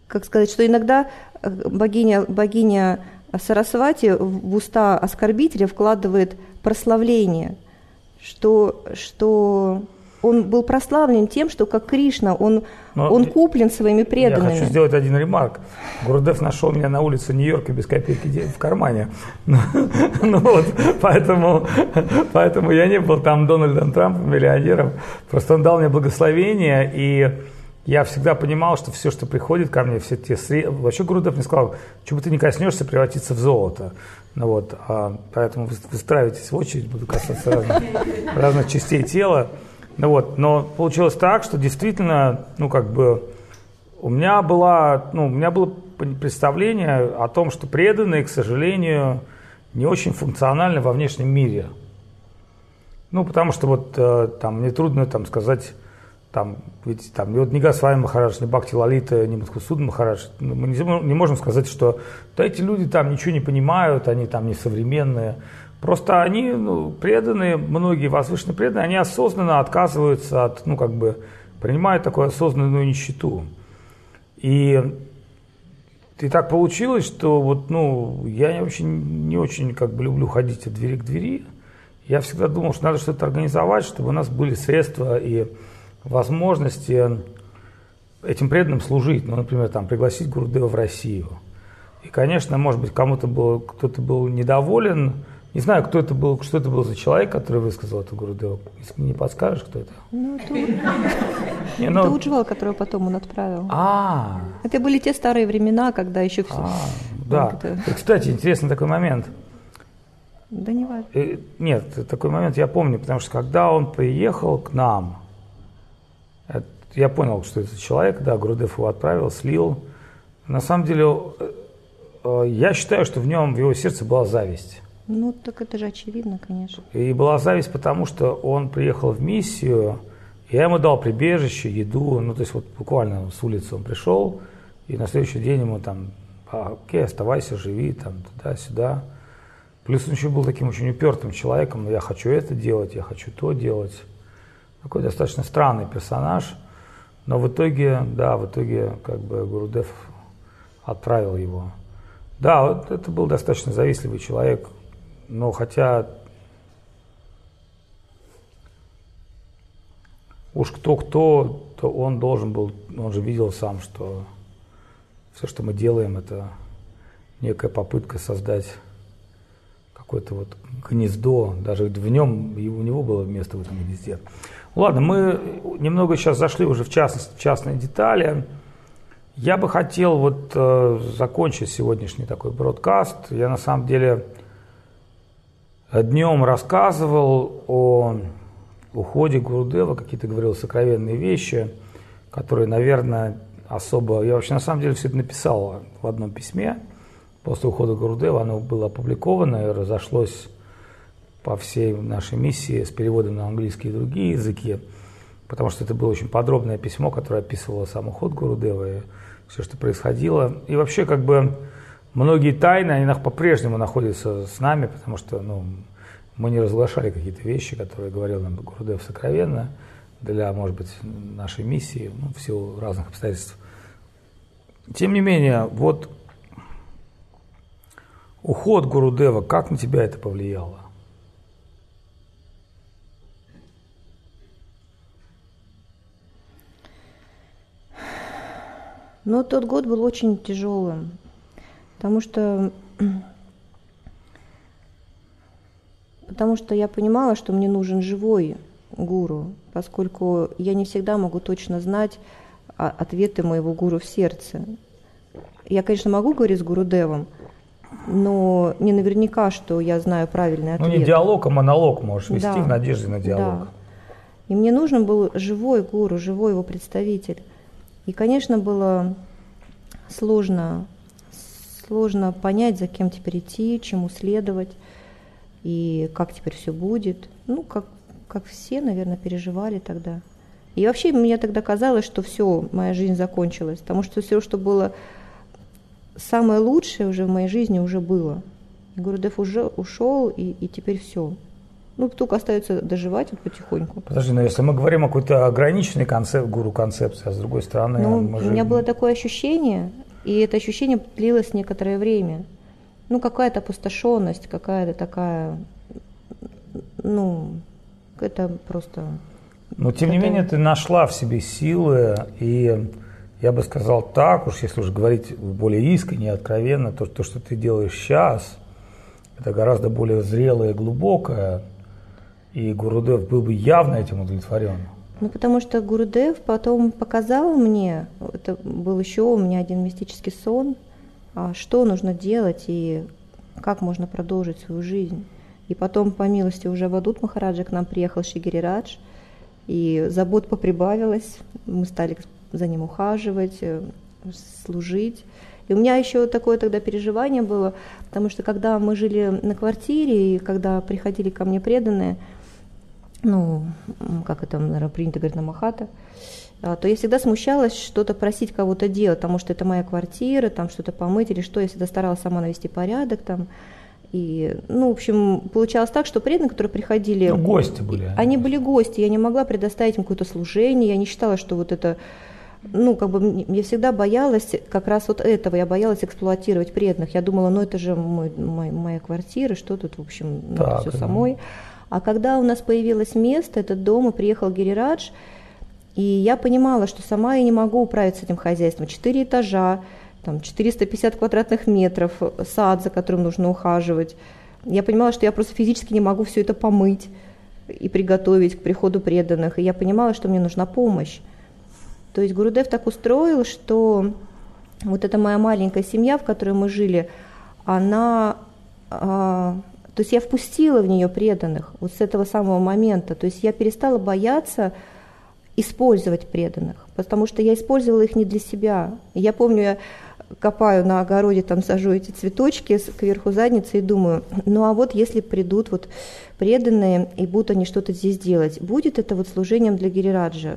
как сказать, что иногда богиня, богиня Сарасвати в уста оскорбителя вкладывает прославление, что, что он был прославлен тем, что как Кришна, он, он куплен своими преданными. Я хочу сделать один ремарк. Гурудев нашел меня на улице Нью-Йорка без копейки в кармане. Ну вот, поэтому, поэтому я не был там Дональдом Трампом, миллионером. Просто он дал мне благословение, и я всегда понимал, что все, что приходит ко мне, все те средства... Вообще Гурудев мне сказал, что бы ты не коснешься, превратится в золото. Ну вот, а, поэтому вы выстраивайтесь в очередь, буду касаться разных, разных частей тела. Ну вот, но получилось так, что действительно, ну как бы, у меня была, ну, у меня было представление о том, что преданные, к сожалению, не очень функциональны во внешнем мире. Ну, потому что вот э, там мне трудно там сказать, там, ведь там, вот ни Госвами Махарадж, ни Бхакти Лалита, ни Мадхусудана Махарадж, мы не, не можем сказать, что да, эти люди там ничего не понимают, они там несовременные. Просто они, ну, преданные, многие возвышенные преданные, они осознанно отказываются от, ну, как бы, принимают такую осознанную нищету. И, и так получилось, что вот, ну, я вообще не очень, как бы, люблю ходить от двери к двери. Я всегда думал, что надо что-то организовать, чтобы у нас были средства и возможности этим преданным служить. Ну, например, там, пригласить Гурудева в Россию. И, конечно, может быть, кому-то был, кто-то был недоволен. Не знаю, кто это был, что это был за человек, который высказал это Гурудеву. Если мне не подскажешь, кто это? Ну, это, не, ну... это Уджвал, которого потом он отправил. А, это были те старые времена, когда еще все. А, да. И, кстати, интересный такой момент. Да не важно. Нет, такой момент я помню, потому что когда он приехал к нам, я понял, что это человек, да, Гурудев его отправил, слил. На самом деле, я считаю, что в нем, в его сердце была зависть. Ну, так это же очевидно, конечно. И была зависть, потому что он приехал в миссию, я ему дал прибежище, еду, ну, то есть вот буквально с улицы он пришел, и на следующий день ему там, а, окей, оставайся, живи, там, туда-сюда. Плюс он еще был таким очень упертым человеком, я хочу это делать, я хочу то делать. Такой достаточно странный персонаж, но в итоге, да, в итоге, как бы, Гурудев отправил его. Да, вот это был достаточно завистливый человек. Но хотя уж кто-кто, то он должен был, он же видел сам, что все, что мы делаем, это некая попытка создать какое-то вот гнездо, даже в нем, и у него было место в этом гнезде. Ладно, мы немного сейчас зашли уже в частности, в частные детали. Я бы хотел вот э, закончить сегодняшний такой бродкаст. Я на самом деле днем рассказывал о уходе Гурудева, какие-то говорил сокровенные вещи, которые, наверное, особо... Я вообще на самом деле все это написал в одном письме. После ухода Гурудева оно было опубликовано и разошлось по всей нашей миссии с переводом на английский и другие языки, потому что это было очень подробное письмо, которое описывало сам уход Гурудева и все, что происходило. И вообще, как бы, многие тайны, они по-прежнему находятся с нами, потому что, ну, мы не разглашали какие-то вещи, которые говорил нам Гурудев сокровенно для, может быть, нашей миссии, ну, в силу разных обстоятельств. Тем не менее, вот уход Гурудева, как на тебя это повлияло? Ну, тот год был очень тяжелым, потому что, потому что я понимала, что мне нужен живой гуру, поскольку я не всегда могу точно знать ответы моего гуру в сердце. Я, конечно, могу говорить с Гурудевом, но не наверняка, что я знаю правильный ответ. Ну, не диалог, а монолог можешь вести, да, в надежде на диалог. Да. И мне нужен был живой гуру, живой его представитель. И, конечно, было сложно, сложно понять, за кем теперь идти, чему следовать, и как теперь все будет. Ну, как, как все, наверное, переживали тогда. И вообще мне тогда казалось, что все, моя жизнь закончилась, потому что все, что было самое лучшее уже в моей жизни, уже было. И Гурудев уже ушел, и, и теперь все. Ну, только остается доживать вот потихоньку. Подожди, но если мы говорим о какой-то ограниченной концеп- гуру-концепции, а с другой стороны... Ну, мы у же... меня было такое ощущение, и это ощущение длилось некоторое время. Ну, какая-то опустошенность, какая-то такая, ну, это просто... Но, тем не это... менее, ты нашла в себе силы, и я бы сказал так уж, если уж говорить более искренне, откровенно, то, то, что ты делаешь сейчас, это гораздо более зрелое и глубокое, и Гурудев был бы явно этим удовлетворен. Ну, потому что Гурудев потом показал мне, это был еще у меня один мистический сон, что нужно делать и как можно продолжить свою жизнь. И потом, по милости уже Авадут Махараджа, к нам приехал Шри Гирирадж, и забот поприбавилось, мы стали за ним ухаживать, служить. И у меня еще такое тогда переживание было, потому что когда мы жили на квартире, и когда приходили ко мне преданные, ну, как это, наверное, принято говорить, на Махата, то я всегда смущалась что-то просить кого-то делать, потому что это моя квартира, там что-то помыть или что, я всегда старалась сама навести порядок там. И, ну, в общем, получалось так, что преданные, которые приходили... Ну, гости были. Они. они были гости, я не могла предоставить им какое-то служение, я не считала, что вот это... Ну, как бы я всегда боялась как раз вот этого, я боялась эксплуатировать преданных. Я думала, ну, это же мой, мой, моя квартира, что тут, в общем, надо все самой. А когда у нас появилось место, этот дом, и приехал Гирирадж, и я понимала, что сама я не могу управиться с этим хозяйством. Четыре этажа, там четыреста пятьдесят квадратных метров, сад, за которым нужно ухаживать. Я понимала, что я просто физически не могу все это помыть и приготовить к приходу преданных. И я понимала, что мне нужна помощь. То есть Гурудев так устроил, что вот эта моя маленькая семья, в которой мы жили, она... То есть я впустила в нее преданных вот с этого самого момента. То есть я перестала бояться использовать преданных, потому что я использовала их не для себя. Я помню, я копаю на огороде, там сажу эти цветочки кверху задницы и думаю, ну а вот если придут вот преданные и будут они что-то здесь делать, будет это вот служением для Гирираджа?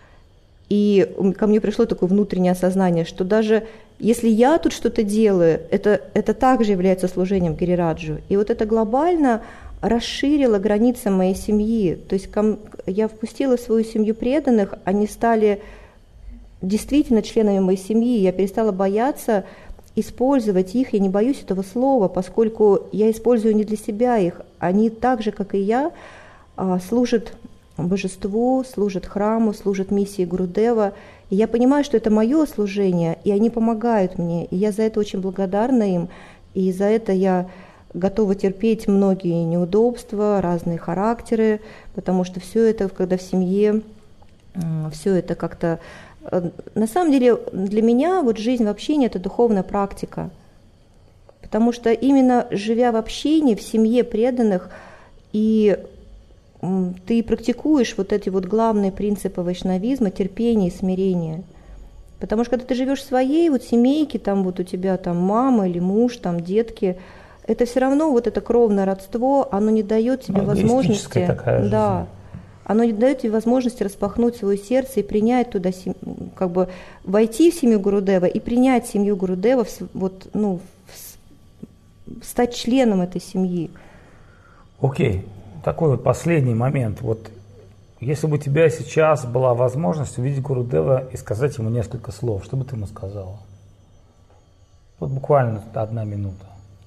И ко мне пришло такое внутреннее осознание, что даже если я тут что-то делаю, это, это также является служением Гирираджу. И вот это глобально расширило границы моей семьи. То есть я впустила в свою семью преданных, они стали действительно членами моей семьи. Я перестала бояться использовать их, я не боюсь этого слова, поскольку я использую не для себя их. Они так же, как и я, служат божеству, служат храму, служат миссии Гурудева. И я понимаю, что это мое служение, и они помогают мне. И я за это очень благодарна им, и за это я готова терпеть многие неудобства, разные характеры, потому что все это, когда в семье, все это как-то... На самом деле для меня вот жизнь в общении – это духовная практика, потому что именно живя в общении, в семье преданных, и ты практикуешь вот эти вот главные принципы вайшнавизма, терпения и смирения. Потому что когда ты живешь в своей вот семейке, там вот у тебя там мама или муж, там детки, это все равно вот это кровное родство, оно не дает тебе ну, возможности, такая да, жизнь. Оно не дает тебе возможности распахнуть свое сердце и принять туда, как бы войти в семью Гурудева и принять семью Гурудева, вот, ну, стать членом этой семьи. Окей, такой вот последний момент. Вот если бы у тебя сейчас была возможность увидеть Гурудева и сказать ему несколько слов, что бы ты ему сказала? Вот буквально одна минута.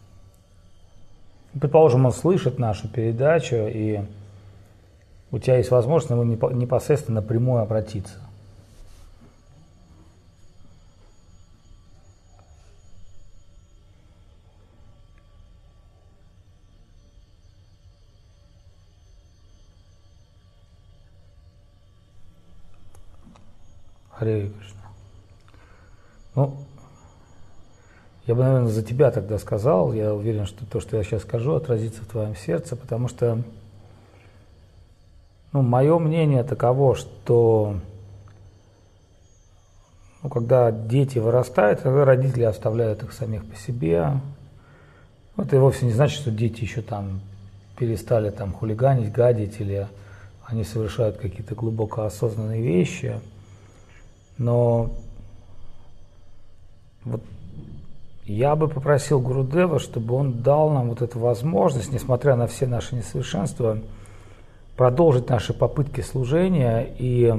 Предположим, он слышит нашу передачу, и у тебя есть возможность ему непосредственно напрямую обратиться. Харе Кришна. Ну, я бы, наверное, за тебя тогда сказал. Я уверен, что то, что я сейчас скажу, отразится в твоем сердце, потому что, ну, мое мнение таково, что ну, когда дети вырастают, тогда родители оставляют их самих по себе. Это вовсе не значит, что дети еще там перестали там хулиганить, гадить, или они совершают какие-то глубоко осознанные вещи. Но вот я бы попросил Гурудева, чтобы он дал нам вот эту возможность, несмотря на все наши несовершенства, продолжить наши попытки служения и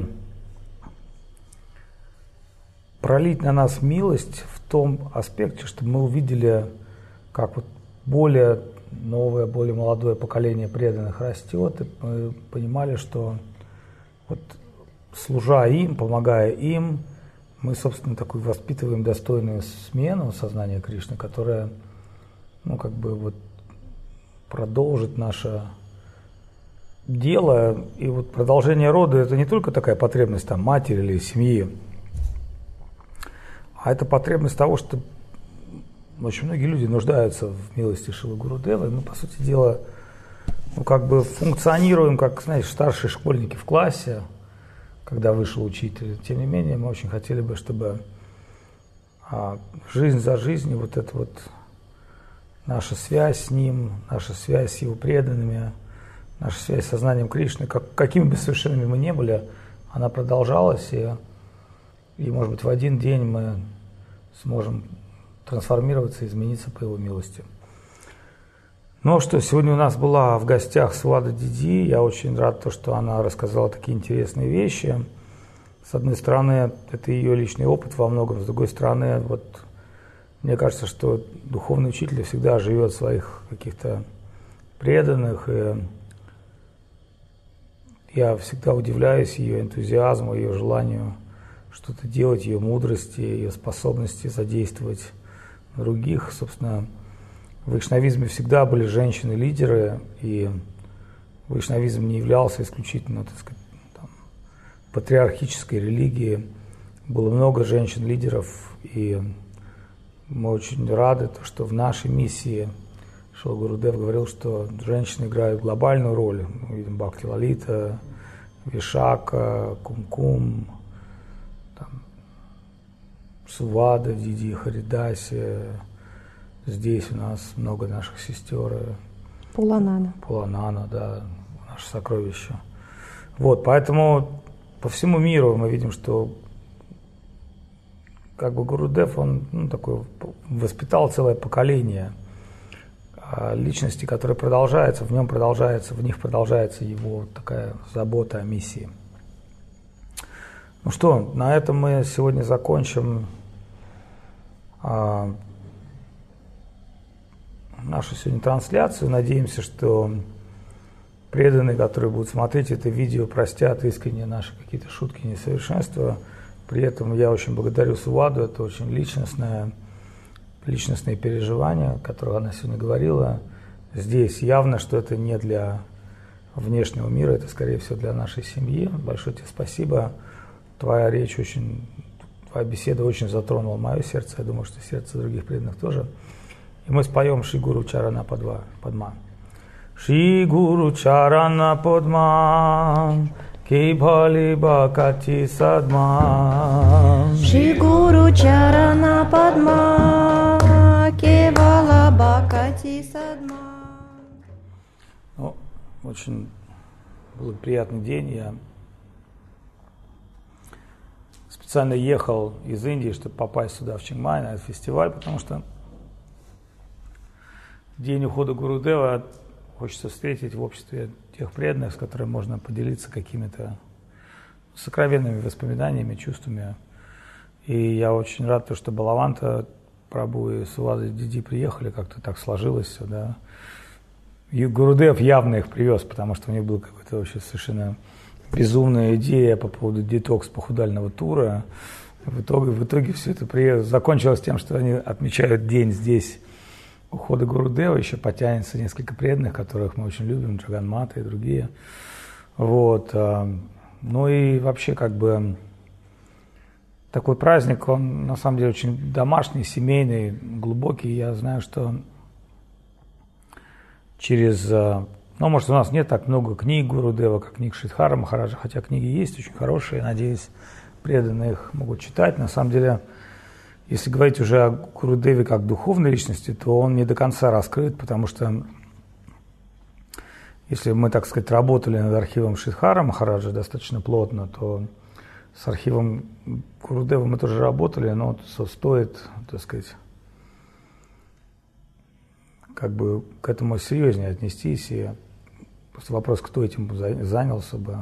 пролить на нас милость в том аспекте, чтобы мы увидели, как вот более новое, более молодое поколение преданных растет, и мы понимали, что вот служа им, помогая им, мы, собственно, такую воспитываем достойную смену сознания Кришны, которая, ну, как бы вот продолжит наше дело. И вот продолжение рода – это не только такая потребность там матери или семьи, а это потребность того, что очень многие люди нуждаются в милости Шрилы Гурудева, и мы, по сути дела, ну, как бы функционируем, как, знаете, старшие школьники в классе, когда вышел учитель. Тем не менее, мы очень хотели бы, чтобы а, жизнь за жизнью, вот эта вот наша связь с ним, наша связь с его преданными, наша связь с сознанием Кришны, как, какими бы совершенными мы не были, она продолжалась, и, и, может быть, в один день мы сможем трансформироваться, измениться по его милости. Ну что, сегодня у нас была в гостях Сувада Диди. Я очень рад, что она рассказала такие интересные вещи. С одной стороны, это ее личный опыт во многом. С другой стороны, вот мне кажется, что духовный учитель всегда живет в своих каких-то преданных. И я всегда удивляюсь ее энтузиазму, ее желанию что-то делать, ее мудрости, ее способности задействовать других. Собственно, в вайшнавизме всегда были женщины-лидеры, и вайшнавизм не являлся исключительно, так сказать, там, патриархической религией. Было много женщин-лидеров, и мы очень рады, что в нашей миссии Шрила Гурудев говорил, что женщины играют глобальную роль. Мы видим Бхакти Лалита, Вишака, Кум-Кум, Сувада, Диди, Харидаси. Здесь у нас много наших сестер. Пуланана. Пуланана, да, наше сокровище. Вот, поэтому по всему миру мы видим, что как бы Гурудев, он, ну, такой, воспитал целое поколение личностей, которые продолжаются, в нем продолжается, в них продолжается его такая забота о миссии. Ну что, на этом мы сегодня закончим а, нашу сегодня трансляцию. Надеемся, что преданные, которые будут смотреть это видео, простят искренне наши какие-то шутки, несовершенства. При этом я очень благодарю Суваду, это очень личностное, личностные переживания, о которых она сегодня говорила. Здесь явно, что это не для внешнего мира, это, скорее всего, для нашей семьи. Большое тебе спасибо. Твоя речь очень, твоя беседа очень затронула мое сердце, я думаю, что сердце других преданных тоже. И мы споем Шри Гуру Чарана Падма. Шри Гуру Чарана Падма, Кебали Бхакати Садма. Шри Гуру Чарана Падма, Кевала Бхакати Садма. Ну, очень был приятный день. Я специально ехал из Индии, чтобы попасть сюда, в Чингмай, на этот фестиваль, потому что в день ухода Гурудева хочется встретить в обществе тех преданных, с которыми можно поделиться какими-то сокровенными воспоминаниями, чувствами. И я очень рад, что Балаванта Прабху и Сувада Диди приехали, как-то так сложилось все, да. И Гурудев явно их привез, потому что у них была какая-то вообще совершенно безумная идея по поводу детокс-похудального тура. В итоге, в итоге все это приехало, закончилось тем, что они отмечают день здесь ухода Гурудева, еще потянется несколько преданных, которых мы очень любим, Джаганмата и другие. Вот. Ну и вообще как бы такой праздник, он на самом деле очень домашний, семейный, глубокий. Я знаю, что через... Ну, может, у нас нет так много книг Гурудева, как книг Шридхара Махараджа, хотя книги есть очень хорошие, надеюсь, преданные их могут читать. На самом деле, если говорить уже о Гурудеве как духовной личности, то он не до конца раскрыт, потому что если мы, так сказать, работали над архивом Шридхара Махараджа достаточно плотно, то с архивом Гурудева мы тоже работали, но стоит, так сказать, как бы к этому серьезнее отнестись и Просто вопрос, кто этим занялся бы.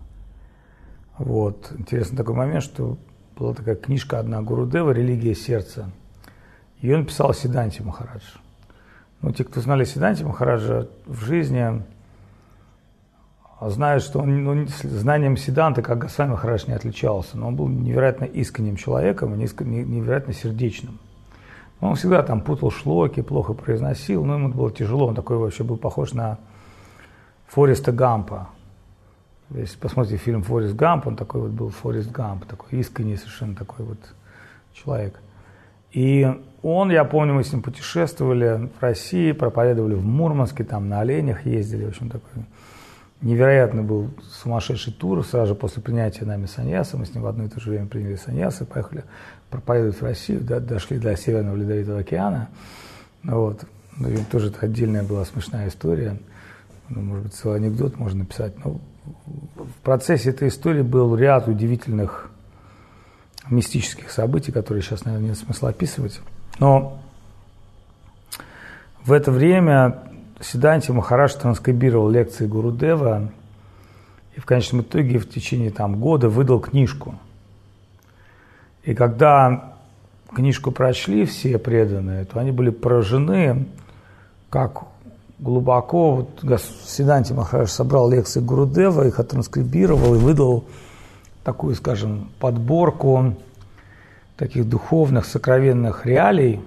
Вот. Интересный такой момент, что была такая книжка одна Гурудева «Религия сердца». Ее написал Сиддханта Махарадж. Ну, те, кто знали Сиддханту Махараджа в жизни, знают, что он ну, знанием Сиддханты, как Госвами Махарадж, не отличался. Но он был невероятно искренним человеком и невероятно сердечным. Он всегда там путал шлоки, плохо произносил, но ему было тяжело. Он такой вообще был похож на Фореста Гампа. Если посмотрите фильм «Форест Гамп», он такой вот был Форест Гамп, такой искренний совершенно такой вот человек. И он, я помню, мы с ним путешествовали в России, проповедовали в Мурманске, там на оленях ездили, в общем, такой невероятный был сумасшедший тур. Сразу же после принятия нами саньяса, мы с ним в одно и то же время приняли саньяса, поехали проповедовать в Россию, да, дошли до Северного Ледовитого океана. Вот. Ну, тоже это отдельная была смешная история. Ну, может быть, целый анекдот можно написать. Но в процессе этой истории был ряд удивительных мистических событий, которые сейчас, наверное, нет смысла описывать. Но в это время Сиддханта Махарадж транскрибировал лекции Гурудева и в конечном итоге в течение там, года выдал книжку. И когда книжку прочли все преданные, то они были поражены, как глубоко вот, Сиддханта Махарадж собрал лекции Гурудева, их оттранскрибировал и выдал такую, скажем, подборку таких духовных, сокровенных реалий.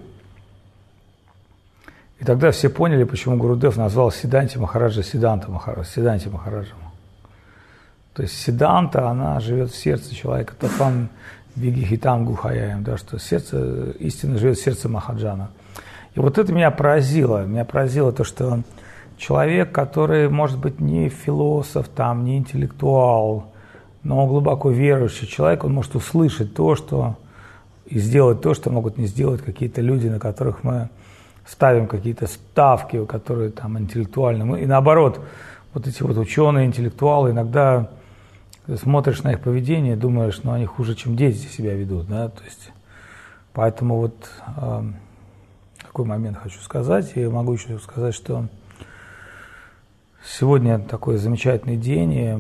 И тогда все поняли, почему Гурудев назвал Сиддханта Махараджа Сиддханта Махараджа, Сиддханта Махараджем. То есть Сиддханта, она живет в сердце человека, Татвам Вигихитам Гухаяем, да, что сердце, истина живет в сердце Махаджана. И вот это меня поразило. Меня поразило то, что человек, который, может быть, не философ, там, не интеллектуал, но глубоко верующий человек, он может услышать то, что и сделать то, что могут не сделать какие-то люди, на которых мы ставим какие-то ставки, которые там интеллектуальные. И наоборот, вот эти вот ученые, интеллектуалы, иногда смотришь на их поведение, думаешь, ну они хуже, чем дети себя ведут, да, то есть, поэтому вот э, такой момент хочу сказать, и могу еще сказать, что сегодня такой замечательный день, и,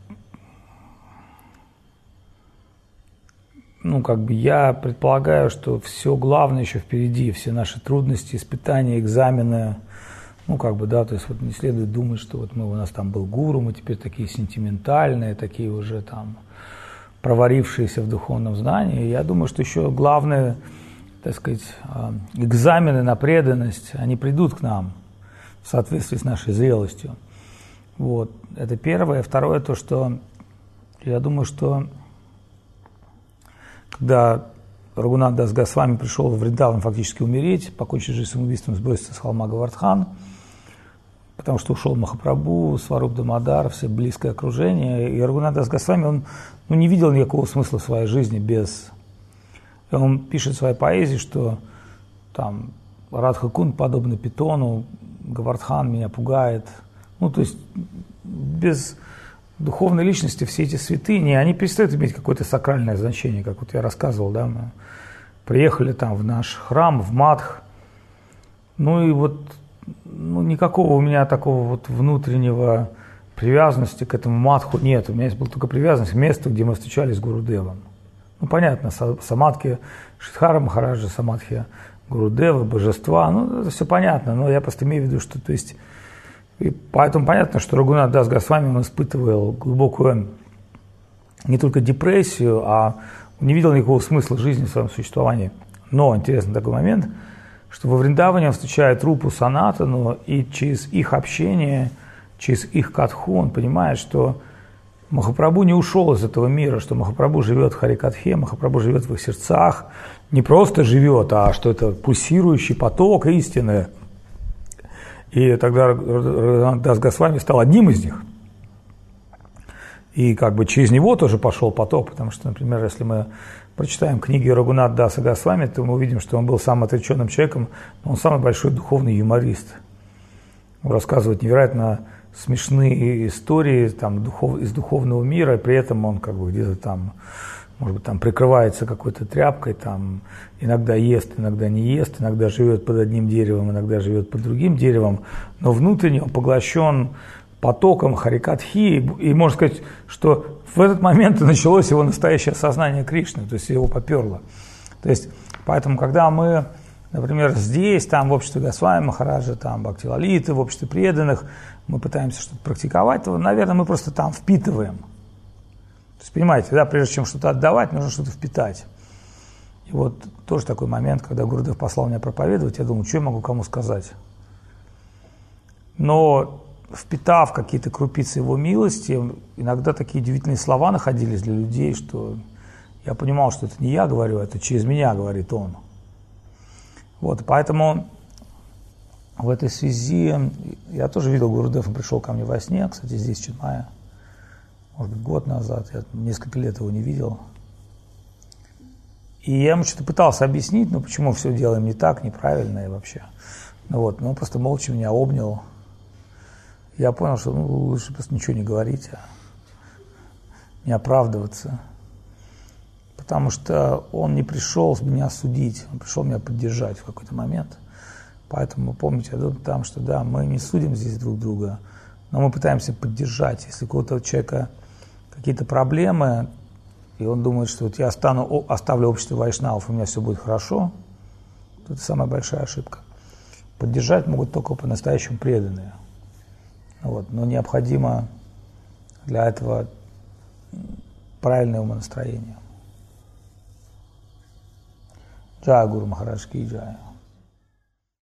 ну, как бы я предполагаю, что все главное еще впереди, все наши трудности, испытания, экзамены, ну, как бы, да, то есть вот не следует думать, что вот мы, у нас там был гуру, мы теперь такие сентиментальные, такие уже там проварившиеся в духовном знании. Я думаю, что еще главное, так сказать, экзамены на преданность, они придут к нам в соответствии с нашей зрелостью. Вот, это первое. Второе, то, что я думаю, что когда Рагунат Дас Госвами пришел в Вриндаван фактически умереть, покончить жизнь самоубийством, сброситься с холма Говардхан, потому что ушел Махапрабху, Сваруб Дамодар, все близкое окружение. И Рагунат Дас Госвами, он ну, не видел никакого смысла в своей жизни без... И он пишет в своей поэзии, что там Радха Кунд подобно питону, Говардхан меня пугает. Ну, то есть без духовной личности все эти святыни, они перестают иметь какое-то сакральное значение, как вот я рассказывал, да, мы приехали там в наш храм, в Мадх, ну и вот ну, никакого у меня такого вот внутреннего привязанности к этому Мадху нет, у меня есть была только привязанность к месту, где мы встречались с Гурудевом. Ну, понятно, самадхи Шридхара Махараджа, самадхи Гурудева, божества, ну, это все понятно, но я просто имею в виду, что, то есть, и поэтому понятно, что Рагунат Дас Госвами, он испытывал глубокую не только депрессию, а не видел никакого смысла жизни в своем существовании. Но интересный такой момент, что во Вриндаване он встречает Рупу Санатану, и через их общение, через их катху он понимает, что Махапрабху не ушел из этого мира, что Махапрабху живет в Харикатхе, Махапрабху живет в их сердцах, не просто живет, а что это пульсирующий поток истины. И тогда Рагунат Дас Госвами стал одним из них. И как бы через него тоже пошел поток, потому что, например, если мы прочитаем книги Рагунат Даса Госвами, то мы увидим, что он был самым отреченным человеком, но он самый большой духовный юморист. Он рассказывает невероятно смешные истории там, духов, из духовного мира, и при этом он как бы где-то там, может быть, там прикрывается какой-то тряпкой, там, иногда ест, иногда не ест, иногда живет под одним деревом, иногда живет под другим деревом, но внутренне он поглощен потоком харикатхи, и можно сказать, что в этот момент и началось его настоящее осознание Кришны, то есть его поперло. То есть, поэтому, когда мы, например, здесь, там, в обществе Госвами Махараджа, там, Бхакти-Лалиты, в обществе преданных, мы пытаемся что-то практиковать, то, наверное, мы просто там впитываем. То есть, понимаете, да, прежде чем что-то отдавать, нужно что-то впитать. И вот тоже такой момент, когда Гурудев послал меня проповедовать, я думаю, что я могу кому сказать. Но впитав какие-то крупицы его милости, иногда такие удивительные слова находились для людей, что я понимал, что это не я говорю, это через меня говорит он. Вот, поэтому в этой связи я тоже видел Гурудев, он пришел ко мне во сне, кстати, здесь, в Читмае, может быть, год назад, я несколько лет его не видел. И я ему что-то пытался объяснить, ну, почему все делаем не так, неправильно и вообще. Ну, вот, но он просто молча меня обнял. Я понял, что ну, лучше просто ничего не говорить, а не оправдываться. Потому что он не пришел меня судить, он пришел меня поддержать в какой-то момент. Поэтому помните там, что да, мы не судим здесь друг друга, но мы пытаемся поддержать. Если у какого-то человека какие-то проблемы, и он думает, что вот я остану, оставлю общество вайшнавов, у меня все будет хорошо, то это самая большая ошибка. Поддержать могут только по-настоящему преданные. Вот, но необходимо для этого правильное умонастроение. Джай Гуру Махарадж ки джай.